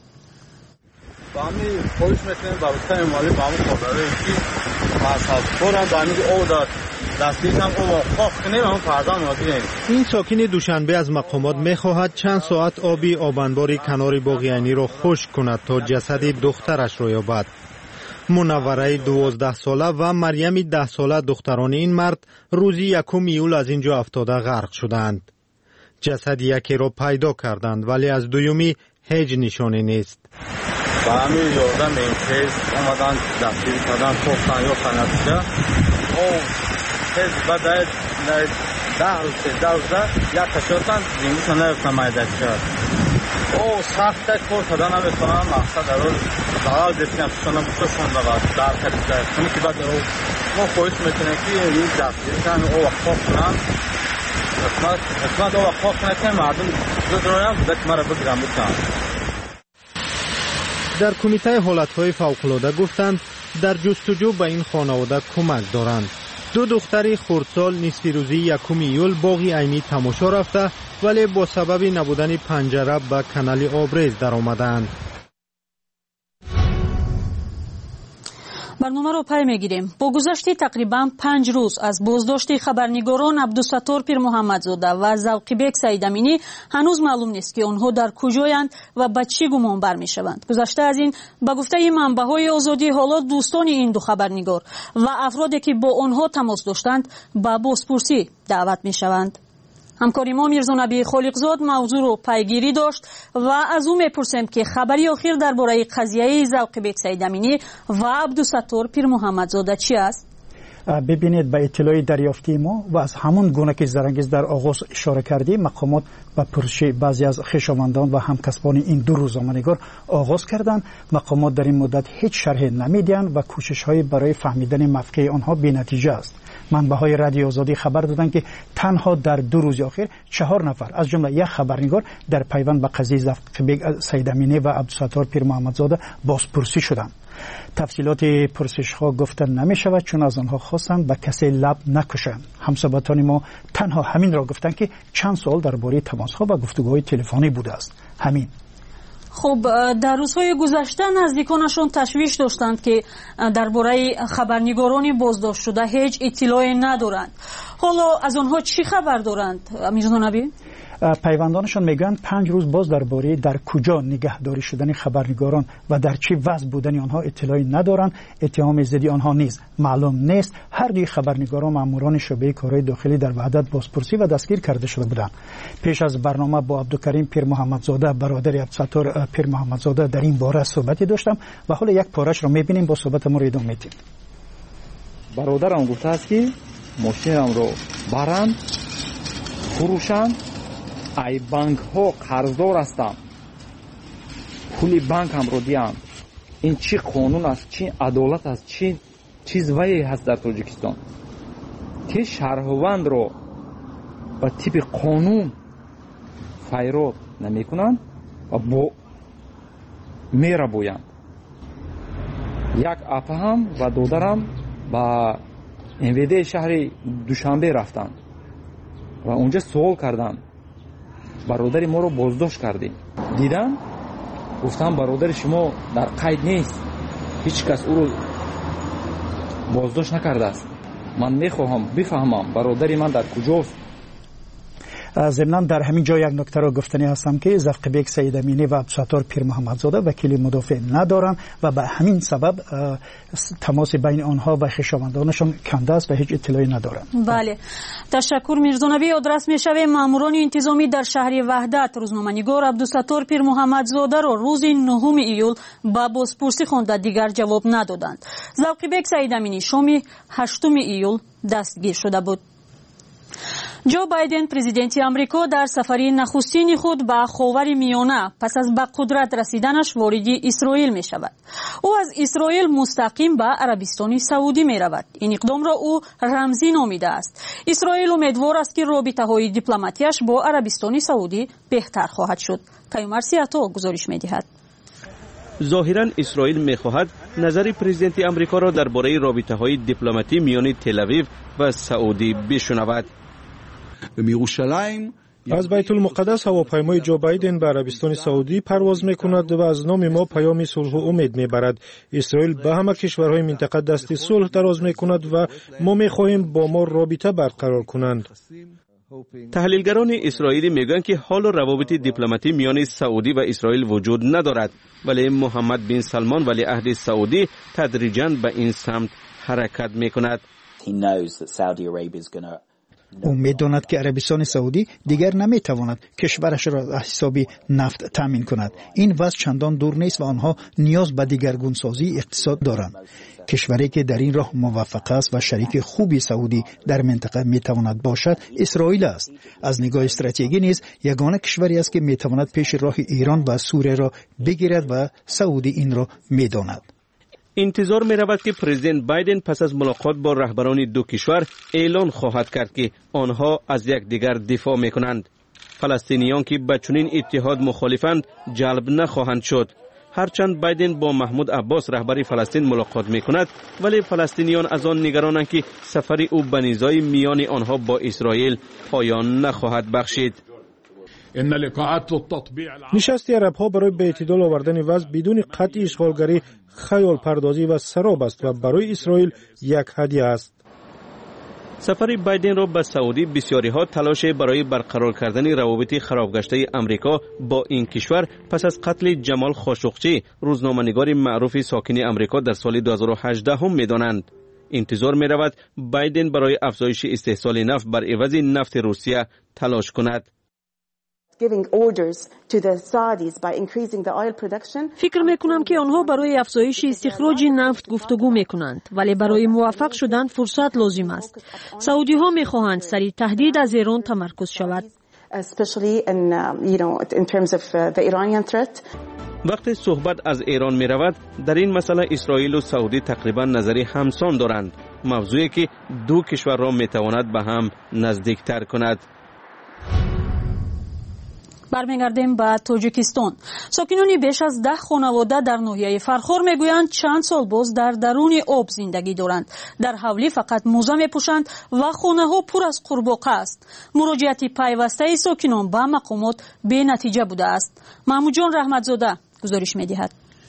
Speaker 6: Бами хойш метавонем ба васитаи молӣ ба ҳамон ходарое ки масъулорам ба ҳамин об дод дастгирам об хох кунем ҳамон фарзанд нодирем.
Speaker 7: این ساکن دوشنبه از مقامات می‌خواهد چند ساعت آبی آبانباری کنار باغ عینی را خشک کند تا جسد دخترش را یابد. منوره 12 ساله و مریم 10 ساله دختران این مرد روزی 1 ایول از اینجا افتاده غرق شدند. جسد یکی را پیدا کردند ولی از دومی هیچ نشانی نیست.
Speaker 6: با همین یاردم این تیز آمدن دستگیر کردن پختن یا خنفشه او تیز بدهید دوزده یک کشورتن زنگیشون نیفتن مایده کرد او سخت کار کردن نمیتونم مقصد در روز دلال دیدیم شونم بسوشون دارد در کردیده کنی که بعد رو ما خواهش میتونیم که این دستگیر کردن او وقت خواه کنن حکمت او وقت خواه کنن که مردم درویم دک مرا بگیرم بکنن.
Speaker 7: در کمیته حالتهای فوق‌العاده گفتند در جستجو به این خانواده کمک دارند. 2 دختری خردسال نصف روزی 1 ایول باغ عینی تماشا رفته ولی با سبب نبودن پنجره به کانال آبریز در آمدند.
Speaker 1: برنامه رو پای میگیریم. با گذشت تقریبا 5 روز از بازداشت خبرنگاران عبدالستار پیر محمدزاده و ذوقی‌بک سعیدامینی هنوز معلوم نیست که آنها در کجایند و به چی گمان برمیشوند. گذشته از این به گفته منبع‌های آزادی حالا دوستان این 2 خبرنگار و افرادی که با آنها تماس داشتند به بازپرسی دعوت میشوند. همکاری ما میرزانبی خالقزاد موضوع رو پیگیری داشت و از او میپرسیم که خبری آخر درباره قضیه ذوقی‌بک سعیدامینی و عبدالستار پیر محمدزاده چی است؟
Speaker 19: ببینید به اطلاع دریافتی ما و از همون گونه که زرنگیز در آغاز اشاره کردیم مقامات و پرسش بعضی از خویشاوندان و همکسبان این 2 روزنامه‌نگار آغاز کردند. مقامات در این مدت هیچ شرحی نمیدهند و کوشش‌های برای فهمیدن موقع آنها بی‌نتیجه است. منبع‌های رادیو آزادی خبر دادند که تنها در 2 روز اخیر 4 نفر از جمله 1 خبرنگار در پیوند به قضیه ذوقی‌بک سعیدامینی و عبدالستار پیر محمدزاده بازپرسی شدند. تفصیلات پرسش‌ها گفته نمی‌شود چون از آنها خواستند به کسی لب نکشند. همصحبتان ما تنها همین را گفتند که چند سال درباره تماس‌ها و گفتگوهای تلفنی بوده است. همین.
Speaker 1: خب در روزهای گذشته نزدیکانشون تشویش داشتند که درباره خبرنگاران بازداشت شده هیچ اطلاعی ندارند. حالا از آنها چی خبر دارند میرزانبی؟
Speaker 19: پیوندانشان میگویند 5 روز باز درباره در کجا نگهداری شدن خبرنگاران و در چه وضع بودن آنها اطلاعی ندارند. اتهام ضد آنها نیز معلوم نیست. هر 2 خبرنگاران ماموران شعبه کارهای داخلی در وحدت بازپرسی و دستگیر کرده شده بودند. پیش از برنامه با عبدالکریم پیر محمدزاده برادر عبدالستار پیر محمدزاده در این باره صحبتی داشتم و حالا یک پاره‌اش را میبینیم با صحبتمون را ادامه میدیم.
Speaker 20: برادرم گفته است که ماشینم رو برند فروشند ای بانک ها قرضدار هستند پولی بانک هم رو دیند. این چی قانون است چی عدالت است چی چیز وی هست در تاجیکستان که شهروند رو با تیپ قانون فیراد نمی کنند و با میره بویند. یک اپا هم و دادرم با MVD شهر دوشنبه رفتند و اونجا سوال کردند برادر ما رو بازداشت کردیم. دیدن گفتم برادر شما در قید نیست هیچ کس او رو بازداشت نکرده است. من میخواهم بفهمم برادر من در کجاست.
Speaker 19: ضمناً در همین جا یک نکته را گفتنی هستم که ذوقی‌بک سعیدامینی و عبدالستار پیر محمدزاده وکیل مدافع ندارند و به همین سبب تماس بین آنها و خویشاوندانشان کنده است و هیچ اطلاعی ندارند.
Speaker 1: بله تشکر میرزانبی. آدرس میشویم ماموران انتظامی در شهر وحدت روزنامه‌نگار عبدالستار پیر محمدزاده را روز 9 ایول با بازپرسی خوانده دیگر جواب ندادند. ذوقی‌بک سعیدامینی شام 8 ایول دستگیر شده بود. جو بایدن پرزیدنت آمریکا در سفری نخستین خود به خاور میانه پس از به قدرت رسیدنش وارد اسرائیل می شود. او از اسرائیل مستقیم به عربستان سعودی می رود. این اقدام را او رمزی نامیده است. اسرائیل امیدوار است که رابطه های دیپلماتیش با عربستان سعودی بهتر خواهد شد. پیامبر سیاتو گزارش می دهد.
Speaker 10: ظاهراً اسرائیل می‌خواهد نظر پرزیدنت آمریکا را درباره رابطه‌های دیپلماتی میان تل‌آویو و سعودی بشنود.
Speaker 11: از بیت المقدس هواپیمای جو بایدن به عربستان سعودی پرواز می‌کند و از نام ما پیام صلح و امید می‌برد. اسرائیل به همه کشورهای منطقه دست صلح دراز می‌کند و ما می‌خواهیم با ما رابطه برقرار کنند.
Speaker 10: تحلیلگران اسرائیلی میگویند که حال روابط دیپلماتی میان سعودی و اسرائیل وجود ندارد، ولی محمد بن سلمان ولیعهد سعودی تدریجاً به این سمت حرکت میکند.
Speaker 19: او می‌داند که عربستان سعودی دیگر نمی‌تواند کشورش را از حساب نفت تامین کند. این وضع چندان دور نیست و آنها نیاز به دیگرگونسازی اقتصاد دارند. کشوری که در این راه موفق است و شریک خوبی سعودی در منطقه می‌تواند باشد اسرائیل است. از نگاه استراتژیکی نیز یگانه کشوری است که می‌تواند پیش راه ایران و سوریه را بگیرد و سعودی این را می‌داند.
Speaker 10: انتظار می رود که پرزیدنت بایدن پس از ملاقات با رهبران دو کشور اعلان خواهد کرد که آنها از یکدیگر دفاع می کنند. فلسطینیان که به چنین اتحاد مخالفند جلب نخواهند شد. هرچند بایدن با محمود عباس رهبر فلسطین ملاقات می کند، ولی فلسطینیان از آن نگرانند که سفر او به نزاع میان آنها با اسرائیل پایان نخواهد بخشید.
Speaker 11: نشست عرب‌ها برای به اعتدال آوردن وضع بدون قطع اشغالگری خیال پردازی و سراب است و برای اسرائیل یک هدیه است.
Speaker 10: سفر بایدن را به سعودی بسیاری ها تلاش برای برقرار کردن روابط خرابگشته امریکا با این کشور پس از قتل جمال خاشقچی روزنامه‌نگار معروف ساکن امریکا در سال 2018 هم می‌دانند. انتظار می رود بایدن برای افزایش استحصال نفت بر عوض نفت روسیه تلاش کند.
Speaker 1: فکر میکنم که آنها برای افزایش استخراج نفت گفتگو میکنند، ولی برای موفق شدن فرصت لازم است. سعودی ها میخواهند سری تهدید از ایران تمرکز شود.
Speaker 10: وقتی صحبت از ایران می رود، در این مسئله اسرائیل و سعودی تقریبا نظری همسان دارند، موضوعی که دو کشور را می تواند به هم نزدیکتر کند.
Speaker 1: برمیگردیم به تاجیکستان. ساکنانی بیش از 10 خانواده در ناحیه فرخار میگویند چند سال باز در درون آب زندگی دارند. در حولی فقط موزه میپوشند و خانه ها پر از قورباغه است. مراجعت پیوسته ساکنان به مقامات بی نتیجه بوده است. محمود جان رحمتزاده گزارش میدهد.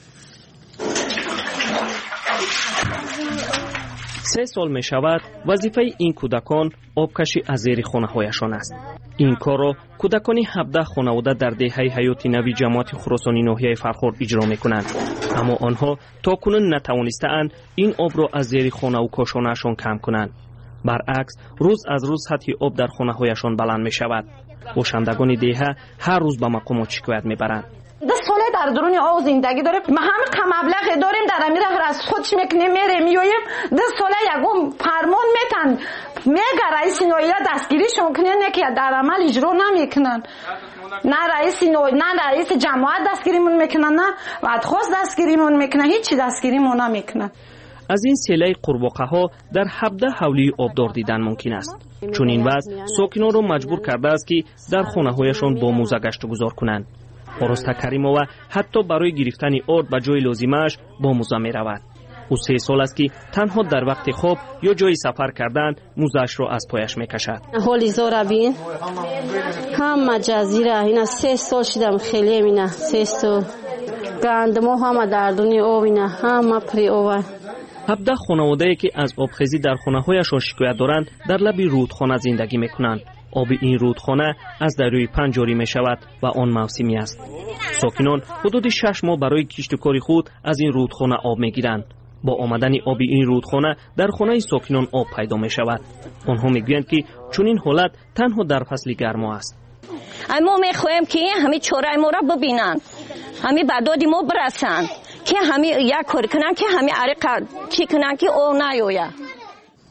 Speaker 13: 3 سال می شود وظیفه این کودکان آبکشی از زیر خانه هایشان است. این کار را کودکان 17 خانواده در دهه حیات نوی جماعت خراسانی ناحیه فرخار اجرا می کنند، اما آنها تا کنون نتوانستند این آب را از زیر خانه و کاشانه‌شان کم کنند. برعکس روز از روز سطح آب در خانه هایشان بلند می شود. باشندگان دهه هر روز به مقامات شکایت می برند.
Speaker 21: 10 ساله در درون آب زندگی داریم. ما همه کم مبلغ داریم، در امیر از خودش میکنیم میریم میایم. 10 ساله یگم فرمان میتن میگه رئیس ناحیه دستگیریشون کنن که در عمل اجرا نمیکنن. نه رئیس نه رئیس جماعت دستگیریمون میکنن، نه ودخواست دستگیریمون میکنن، هیچ دستگیریمون نمیکنن.
Speaker 13: از این سیله قورباغه ها در 17 حولی آبدار دیدن ممکن است. چون این وضع ساکنان را مجبور کرده است که در خانه هایشان با موزه گشت و گذار کنند. آراسته کریمова حتی برای گرفتن آرد به جای لازمش با موزه می رود. او 3 سال است که تنها در وقت خواب یا جای سفر کردن موزه‌اش را از پایش می کشد.
Speaker 22: حالی زور بین همه جزیره اینا 3 سال شدم خیلی مینا 3 سال گندمو همه در دنیا آبینا همه پری آب.
Speaker 13: 17 خانواده‌ای که از آبخیزی در خانه‌هایشان شکایت دارند در لب رودخانه زندگی می‌کنند. آب این رودخانه از دریای پنجاری می شود و آن موسمی است. ساکنان حدود 6 ماه برای کشتکاری خود از این رودخانه آب می گیرند. با آمدن آب این رودخانه در خانه ساکنان آب پیدا می شود. آنها می گویند که چون این حالت تنها در فصل گرما است.
Speaker 22: ما می خواهیم که همین چاره ما را ببینند، همین بداد ما برسند، که همین یک کار کنند که همین عرق چی کنند که او نیاید.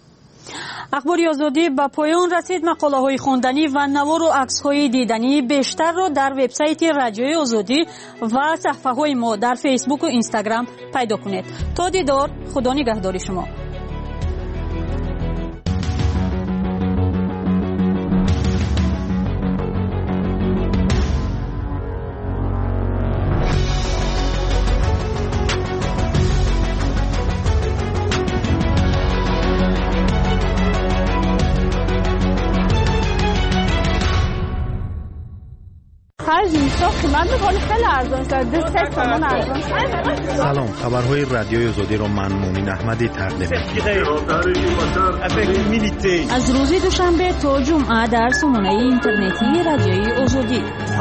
Speaker 1: اخباری آزادی به پایان رسید. مقاله‌های خواندنی و نوار و عکس‌های دیدنی بیشتر را در وبسایت رادیوی آزادی و صفحه‌های ما در فیسبوک و اینستاگرام پیدا کنید. تا دیدار، خدا نگهدار شما.
Speaker 7: سلام، خبرهای رادیوی آزادی را من مومن احمدی تقدیم می‌کنم.
Speaker 1: از روز دوشنبه تا جمعه در سامانه اینترنتی رادیوی آزادی.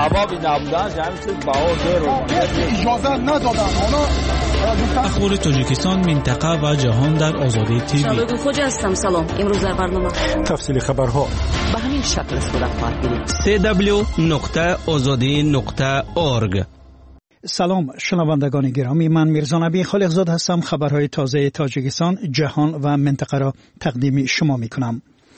Speaker 24: اخبار تاجیکستان، منطقه و جهان در آزادی تیوی.
Speaker 9: شبکه خوجا هستم. سلام. امروز در برنامه
Speaker 7: تفصیل خبرها
Speaker 9: به همین شکل صورت خواهد گرفت.
Speaker 10: www.azadi.org.
Speaker 19: سلام شنوندگان گرامی، من میرزا نبی خالقزاد هستم. خبرهای تازه تاجیکستان، جهان و منطقه را تقدیم شما میکنم.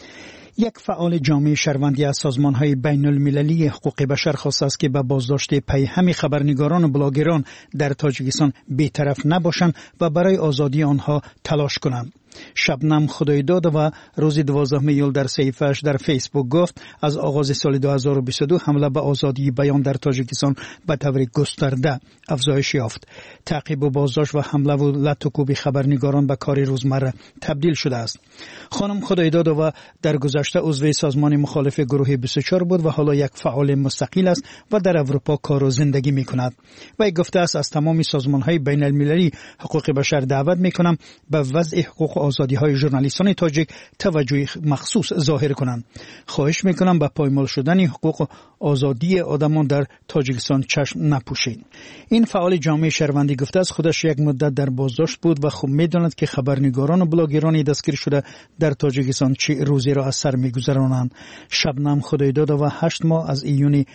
Speaker 19: یک فعال جامعه شهروندی از سازمان‌های بین‌المللی حقوق بشر خواسته است که به بازداشت پیهم خبرنگاران و بلاگران در تاجیکستان بی‌طرف نباشند و برای آزادی آنها تلاش کنند. شبنم خدایداد و روز 12 ایول در صفحه‌اش در فیسبوک گفت از آغاز سال 2022 حمله به آزادی بیان در تاجیکستان به طور گسترده افزایش یافت. تعقیب و بازداشت و حمله و لط و کوب خبرنگاران به کار روزمره تبدیل شده است. خانم خدایداد و در گذشته عضو سازمان مخالف گروه 24 بود و حالا یک فعال مستقل است و در اروپا کار و زندگی می‌کند. وی گفته است از تمام سازمان‌های بین‌المللی حقوق بشر دعوت می‌کنم به وضع حقوق آزادی‌های ژورنالیستان تاجیک توجه مخصوص ظاهر کنند. خواهش می‌کنم به پایمال شدن حقوق آزادی آدمان در تاجیکستان چشم نپوشید. این فعال جامعه شهروندی گفته است خودش یک مدت در بازداشت بود و خوب می‌داند که خبرنگاران و بلاگران دستگیر شده در تاجیکستان چه روزی را از سر می‌گذرانند. شبنم خدایداد و 8 ماه از ایون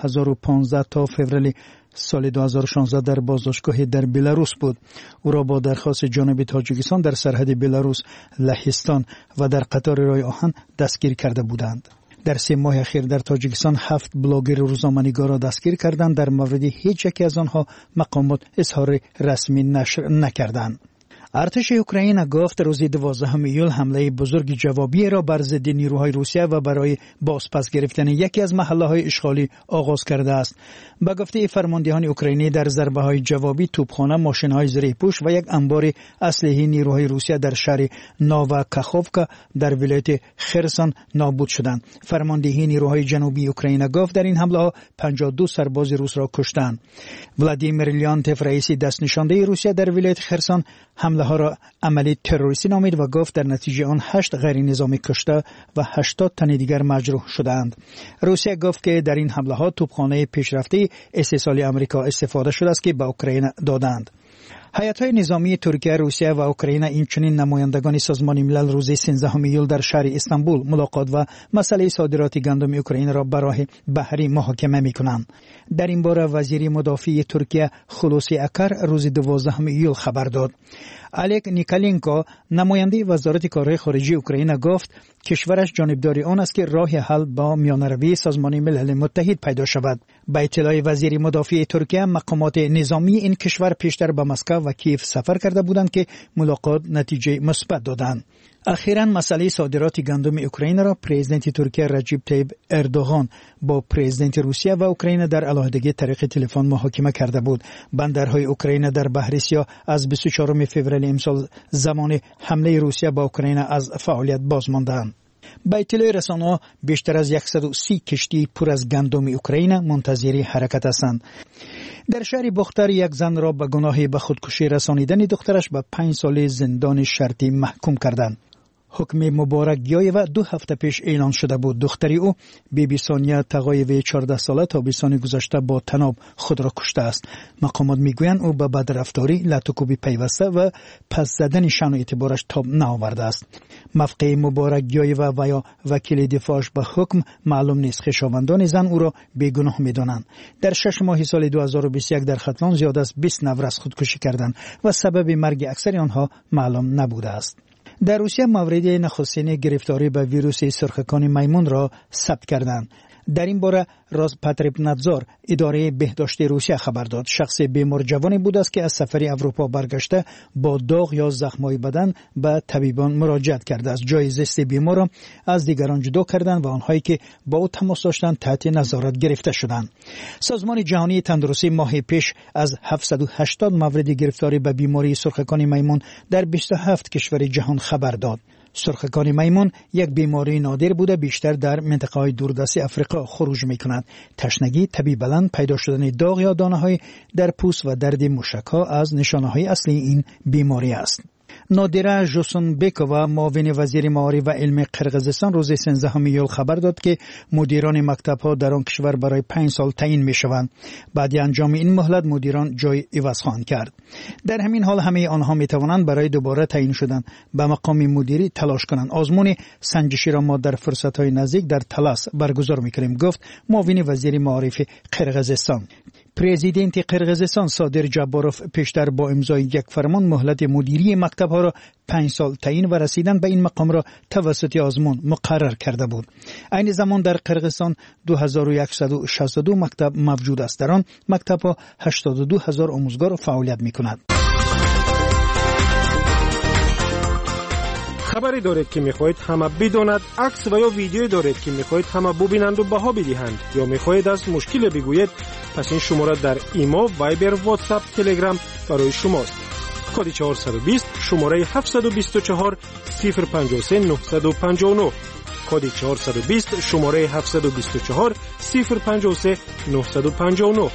Speaker 19: 2015 تا فوریه سال 2016 در بازداشتگاه در بلاروس بود. او را با درخواست جانب تاجیکستان در سرحد بلاروس، لهستان و در قطار راه آهن دستگیر کرده بودند. در 3 ماه اخیر در تاجیکستان 7 بلاگر و روزنامه‌نگار را دستگیر کردند. در مورد هیچ یک از آنها مقامات اظهار رسمی نشر نکردند. ارتش اوکراین گفت روز 12 ایول حمله بزرگ جوابی را بر ضد نیروهای روسیه و برای بازپس گرفتن یکی از محله‌های اشغالی آغاز کرده است. به گفته فرماندهان اوکراینی در ضربه‌های جوابی توپخانه، ماشین‌های زره‌پوش و یک انبار اسلحه نیروهای روسیه در شهر نوواکاخوفکا در ولایت خرسون نابود شدند. فرمانده نیروهای جنوبی اوکراین گفت در این حمله‌ها 52 سرباز روس را کشتند. ولادیمیر لیانتف رئیس دست نشانده روسیه در ولایت خرسون حمله ها را عملی تروریستی نامید و گفت در نتیجه آن 8 غیر نظامی کشته و 80 تن دیگر مجروح شدند. روسیه گفت که در این حمله ها توپخانه پیشرفته استحصالی آمریکا استفاده شده است که به اوکراین دادند. هیئت‌های نظامی ترکیه، روسیه و اوکراین اینچنین نمایندگان سازمان ملل روز 13 ایول در شهر استانبول ملاقات و مسئله صادرات گندم اوکراین را به راه بحری محاکمه می‌کنند. در این باره وزیر مدافع ترکیه خلوصی اکر روز 12 ایول خبر داد. الک نیکالینکو نماینده وزارت کارهای خارجه اوکراین گفت کشورش جانبدار آن است که راه حل با میانروی سازمان ملل متحد پیدا شود. با اطلاع وزیر مدافع ترکیه، مقامات نظامی این کشور پیشتر به مسکو و کیف سفر کرده بودند که ملاقات نتیجه مثبت دادند. اخیراً مسئله صادرات گندم اوکراین را پرزیدنت ترکیه رجب طیب اردوغان با پرزیدنت روسیه و اوکراین در علیحدگی طریق تلفن محاکمه کرده بود. بندرهای اوکراین در بحر سیاه از 24 فوریه امسال زمان حمله روسیه با اوکراین از فعالیت باز ماندند. با اطلاع رسانه‌ها بیشتر از 130 کشتی پر از گندم اوکراین منتظر حرکت هستند. در شهر بختر یک زن را به گناه به خودکشی رسانیدن دخترش به 5 سال زندان شرطی محکوم کردند. حکم مبارک گیایو 2 هفته پیش اعلان شده بود. دختری او بیبی سانیا تقایوی 14 ساله تابستان گذشته با طناب خود را کشته است. مقامات میگویند او به بدرفتاری، لطوکوبی پیوسته و پس زدن شأن و اعتبارش تاب نآورده است. مفقه مبارک گیایو و یا وکیل دفاعش به حکم معلوم نیست. خویشاوندان زن او را بیگناه می‌دانند. در 6 ماه سال 2021 در ختلان زیاد از 20 نفر از خودکشی کردند و سبب مرگ اکثر آنها معلوم نبوده است. در روسیه مورد نخستین گرفتاری به ویروس سرخکان میمون را ثبت کردند. در این باره رازپاتربنادزور اداره بهداشت روسیه خبر داد شخص بیمار جوانی بود است که از سفر اروپا برگشته با داغ یا زخم‌های بدن به طبیبان مراجعت کرده است. جای زیست بیمار را از دیگران جدا کردند و آنهایی که با او تماس داشتند تحت نظارت گرفته شدند. سازمان جهانی تندرستی ماه پیش از 780 مورد گرفتاری به بیماری سرخکان میمون در 27 کشور جهان خبر داد. سرخکان میمون یک بیماری نادر بوده، بیشتر در منطقه‌های دوردست افریقا خروج می‌کند. تشنگی، تبی بلند، پیدا شدن داغ یا دانه‌های در پوست و درد موشک‌ها از نشانه‌های اصلی این بیماری است. نادره جوسونبکووا معاون وزیر معارف و علم قرقیزستان روز 13 ایول خبر داد که مدیران مکتب‌ها در آن کشور برای 5 سال تعیین می‌شوند. بعد انجام این مهلت مدیران جای عوض خواهند کرد. در همین حال همه آنها می‌توانند برای دوباره تعیین شدن به مقام مدیری تلاش کنند. آزمون سنجشی را ما در فرصت‌های نزدیک در تلاس برگزار می‌کنیم، گفت معاون وزیر معارف قرقیزستان. پرزیدنت قرقیزستان صادر جباروف پیشتر با امضای یک فرمان مهلت مدیری مکتب‌ها را 5 سال تعیین و رسیدن به این مقام را توسط آزمون مقرر کرده بود. این زمان در قرقیزستان 2162 مکتب موجود است. در آن مکتب‌ها 82000 آموزگار فعالیت می‌کنند.
Speaker 11: خبری دارید که میخواهید همه بداند، عکس و یا ویدیویی دارید که میخواهید همه ببینند و بها بدهند، یا میخواهید از مشکل بگویید، پس این شماره در ایما، وایبر، واتساپ، تلگرام برای شماست. کد 420 شماره 724 053 959. کد 420 شماره 724 053 959.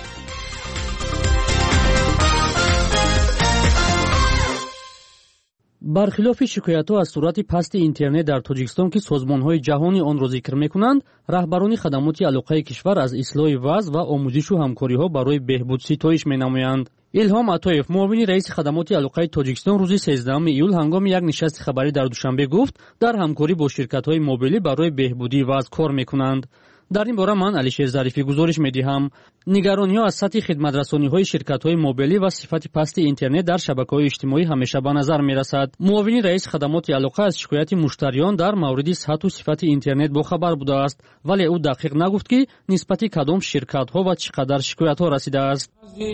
Speaker 4: برخلاف شکایت‌ها از سرعت پست اینترنت در تاجیکستان که سازمان‌های جهانی آن را ذکر می‌کنند، رهبران خدمات علاقه کشور از اصلاح وضع و آموزش و همکاری‌ها برای بهبود ستایش می‌نمایند. الهام عطایف معاون رئیس خدمات علاقه تاجیکستان روز 13 ایول هنگام یک نشست خبری در دوشنبه گفت در همکاری با شرکت‌های موبیلی برای بهبودی وضع کار می‌کنند. در این باره من علیشیر ظریفی گزارش می‌دهم. نگرانی‌ها از سطح خدمت‌رسانی‌های شرکت‌های موبیلی و صفت پست اینترنت در شبکه‌های اجتماعی همیشه به نظر می‌رسد. معاون رئیس خدمات علاقه از شکایت مشتریان در مورد سطح و صفت اینترنت باخبر بوده است، ولی او دقیق نگفت که نسبت کدام شرکت‌ها و چقدر شکایت‌ها رسیده است.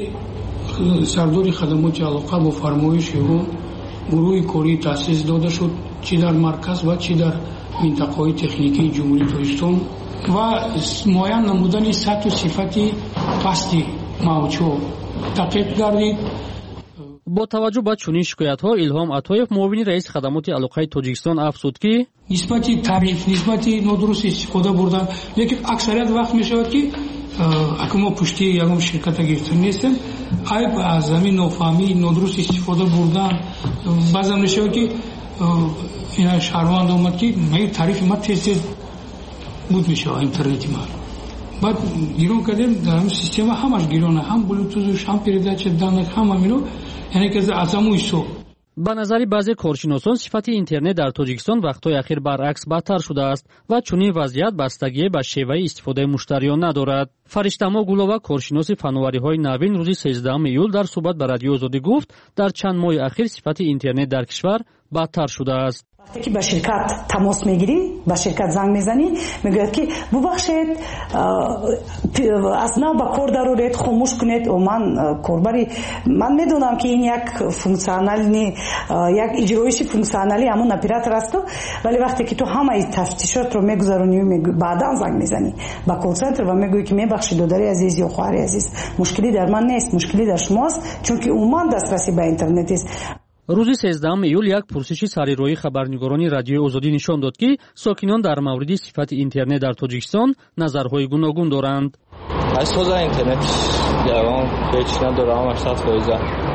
Speaker 5: سرداری خدمات علاقه با فرمایش او گروه کاری تأسیس داده شد، چی در مرکز و چی در منطقه‌های تکنیکی جمهوری تاجیکستان و معین نمودن سطح و صفت پستی موضوع تحقیق گردید.
Speaker 4: با توجه به چنین شکایت‌ها الهام عطایف معاون رئیس خدمات علاقه تاجیکستان افزود که
Speaker 5: نسبت تعریف، نسبت نادرست استفاده بردن، لیکن اکثریت وقت می‌شود که اگه ما پشتی یکم شرکت گرفتن نیستیم، عیب از زمین نافهمی، نادرست استفاده بردن، بعضا می‌شود که این شهروند آمد که من تعریف ما تیز بود میشه اینترنتی ما بعد گیرون کردیم در همین سیستم همش گیرونه، هم بلوتوث هم پیرداچ دانک هم همینو، یعنی که از امویسو.
Speaker 4: به نظر بعضی کارشناسان صفت اینترنت در تاجیکستان وقتهای اخیر برعکس بدتر شده است و چنین وضعیت بستگی به شیوه استفاده مشتریان ندارد. فرشتما گلووا کارشناس فناوری‌های نوین روز 13 ایول در صحبت با رادیو آزادی گفت در چند ماه اخیر صفت اینترنت در کشور بدتر شده است.
Speaker 18: وقتی که با شرکت تماس میگیریم، با شرکت زنگ میزنیم، میگوید که ببخشید از نو با کار ضرورت خاموش کنید و من کاربری من میدونم که این یک فونکسیونالی یک اجرایشی فونکسیونالی همون اپراتور است، ولی وقتی که تو همه تفتیشات رو میگذرونی بعدا زنگ میزنی با کال سنتر و میگویی که میبخشید دادری عزیز یا خواهر عزیز مشکلی در من نیست، مشکلی در شماست، چون که عموما دسترسی به اینترنت است.
Speaker 4: روز 13 ایول یک پرسش سریروی خبرنگاران رادیو آزادی نشان داد که ساکنان در مورد صفت اینترنت در تاجیکستان نظرهای گوناگون دارند.
Speaker 3: از سوز اینترنت جوان هیچ ندارم 80%.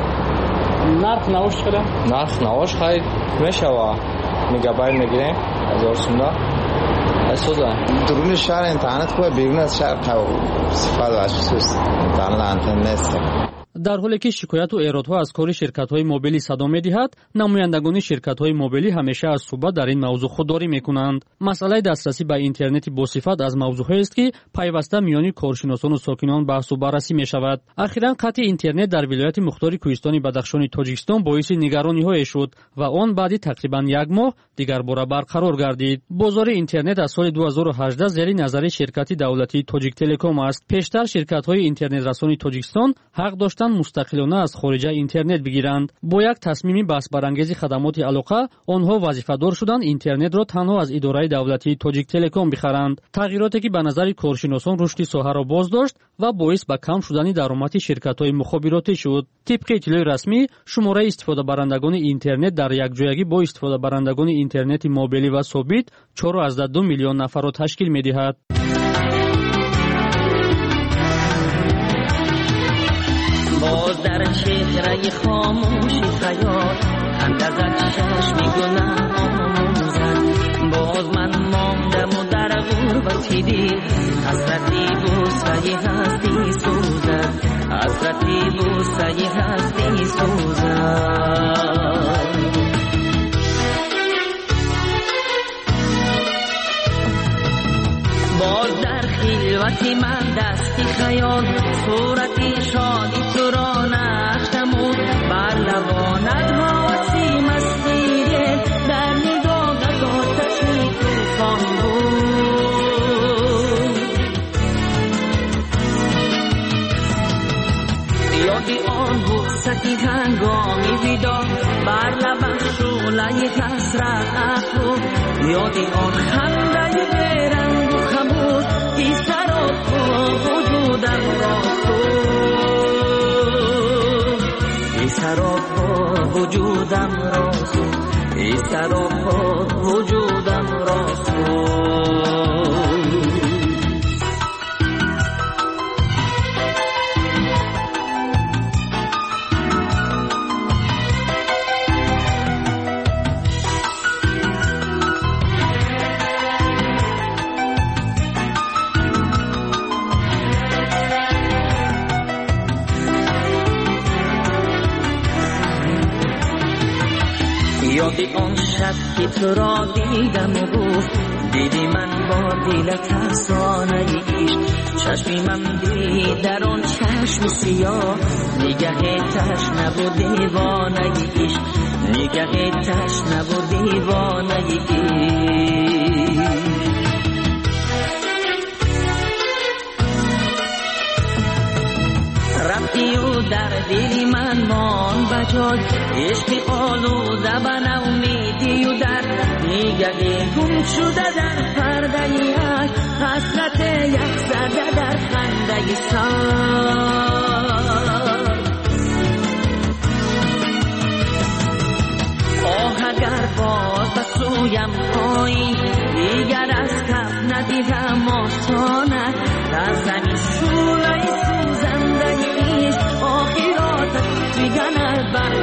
Speaker 24: نرخ نواش خیلی؟
Speaker 3: نرخ نواش خیلی میشوه میگابایت میگیریم 1000 سومدا. از سوز درون شهر اینترنت خوبه، بیرون از شهر صفت و اساس اینترنت نیست.
Speaker 4: дар ҳоле ки шикояту эродҳо аз кори ширкатҳои мобилӣ садо медиҳад, намояндагони ширкатҳои мобилӣ ҳамеша аз суҳбат дар ин мавзӯъ худдорӣ мекунанд. масъалаи дастрасӣ ба интернети босифат аз мавзӯъҳоест ки пайваста миёни коршиносону сокинон баҳсу баррасӣ мешавад. ахиран қатъи интернет дар вилояти мухтори кӯҳистони бадахшони тоҷикистон боиси нигарониҳое шуд ва он баъди тақрибан як моҳ дигарбора барқарор гардид. бозори интернет аз соли 2018 зери назари ширкати давлатии Тоҷик Телеком аст. пештар ширкатҳои интернетрасони Тоҷикистон ҳақ доштанд мустақилона аз хориҷа интернет бигиранд. бо як тасмими баҳсбарангези хадамоти алоқа, онҳо вазифадор шуданд интернетро танҳо аз идораи давлатии Тоҷик Телеком бихаранд. тағйироте ки ба назари коршиносон рушди соҳаро боз дошт ва боис ба кам шудани даромади ширкатҳои мухобиротӣ шуд. тибқи иттилои расмӣ, шумораи истифодабарандагони интернет дар якҷоягӣ бо истифодабарандагони интернети мобилӣ ва собит 4,2 миллион нафарро ташкил медиҳад.
Speaker 12: باز در چهره خاموشی خیال خنده زد چشمی گناه آموزد باز من ماندم و در غربتی دید حسرتی بوسه هستی سوزد حسرتی بوسه هستی سوزد باز در خلوتی من دستی خیال صورتی شادی تو را نشتمود بر لبانت حواسی مستی در نگاهت آتشی توفان بود یادی آن بوستی هنگامی بیدار بر لبم شعله حسرت افروخت یادی آن خنده بیرنگ و خمود ای سراب وجودم را ای سراب وجودم را ای سراب وجودم را یادی آن شب که تو را دیدم و گفت دیدی من با دلت افسانه عشق چشمی من دید در آن چشم سیاه نگه تشنه و دیوانه عشق نگه تشنه و دیوانه عشق رفتی و در دل من مان بجاد عشقی آلوده به نومیدی و در نگهی گم شده در پرده عشق حسرت یک زده در خنده سر آه اگر باز به سویم پایی دیگر از کف ندیدم آسانت در زمین شعله سوزنده ایش آخراتت میگند بر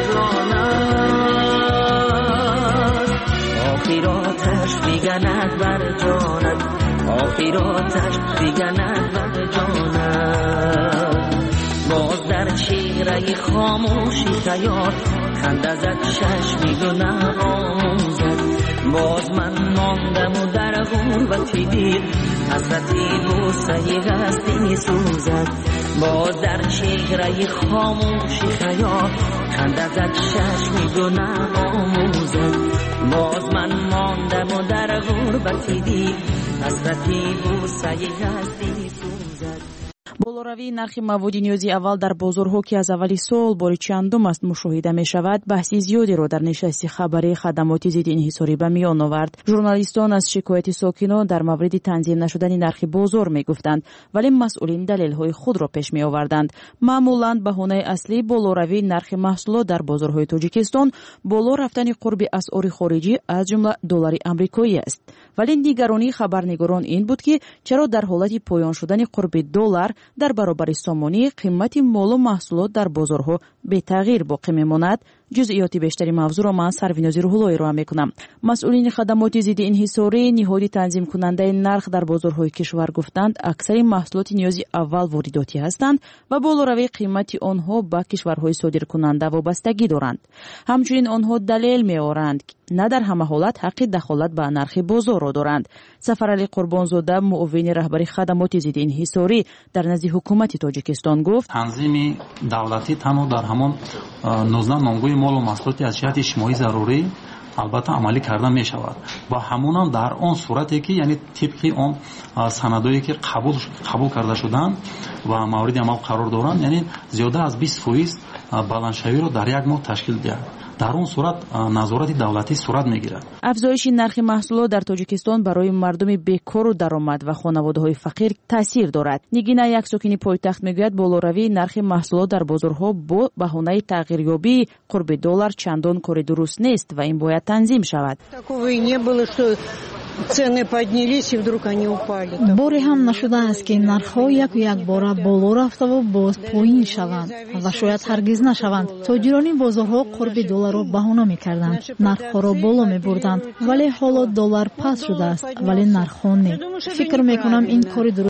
Speaker 12: جانت آخراتش میگند بر جانت آخراتش میگند بر جانت باز در چهره خاموشی خیال خنده زد چشمی گناه آموزد باز من ماندم و در غربتی دید حسرتی بوسه هستی سوزد باز در چهره خاموشی خیال خنده زد چشمی گناه آموزد باز من ماندم و در غربتی دید حسرتی بوسه هستی سوزد
Speaker 14: болоравии нархи маводи ниёзи аввал дар бозорҳо ки аз аввали сол бори чандум аст мушоҳида мешавад баҳси зиёдеро дар нишасти хабарии хадамоти зидди инҳисорӣ ба миён овард. журналистон аз шикояти сокинон дар мавриди танзим нашудани нархи бозор мегуфтанд, вале масъулин далелҳои худро пеш меоварданд. маъмулан баҳонаи аслӣ болоравии нархи маҳсулот дар бозорҳои тоҷикистон боло рафтани қурби асъори хориҷӣ аз ҷумла доллари амрикоӣ аст. вале нигаронии хабарнигорон ин буд ки чаро дар ҳолати поён шудани қурби доллар дар баробари сомонӣ қимати молу маҳсулот дар бозорҳо бетағйир боқӣ мемонад ҷузъиёти бештари мавзӯъро ман сарвинози рӯҳуллоӣ роа мекунам. масъулини хадамоти зидди инҳисорӣ ниҳоди танзимкунандаи нарх дар бозорҳои кишвар гуфтанд аксари маҳсулоти ниёзи аввал воридотӣ ҳастанд ва болоравии қимати онҳо ба кишварҳои содиркунанда вобастагӣ доранд. ҳамчунин онҳо далел меоранд на дар ҳама ҳолат ҳаққи дахолат ба нархи бозорро доранд. Сафарали Қурбонзода муовини раҳбари хадамоти зидди инҳисорӣ дар назди ҳукумати Тоҷикистон гуфт:
Speaker 15: танзими давлатӣ танҳо дар ҳамон 19 номгӯи молу маҳсулоти аз ҷиҳати иҷтимоӣ зарурӣ албатта амалӣ карда мешавад ва ҳамонам дар он сурате ки яъне тибқи он санадое ки қабул карда шуданд ва мавриди амал қарор доранд, яъне зиёда аз 20% баландшавиро дар як моҳ ташкил диҳад. дар он сурат назорати давлатӣ сурат мегирад.
Speaker 14: афзоиши нархи маҳсулот дар Тоҷикистон барои мардуми бекору даромад ва хонаводаҳои фақир таъсир дорад. Нигина, як сокини пойтахт, мегӯяд болоравии нархи маҳсулот дар бозорҳо бо баҳонаи тағйирёбии қурби $1 чандон кори дуруст нест ва ин бояд танзим шавад.
Speaker 16: боре ҳам нашудааст ки нархҳо якбора боло рафтаву боз поин шаванд ва шояд ҳаргиз нашаванд. тоҷирони бозорҳо қурби $ро баҳона мекарданд, нархҳоро боло мебурданд, вале ҳоло $, паст шудааст, вале нархҳо не. фикр мекунам ин кори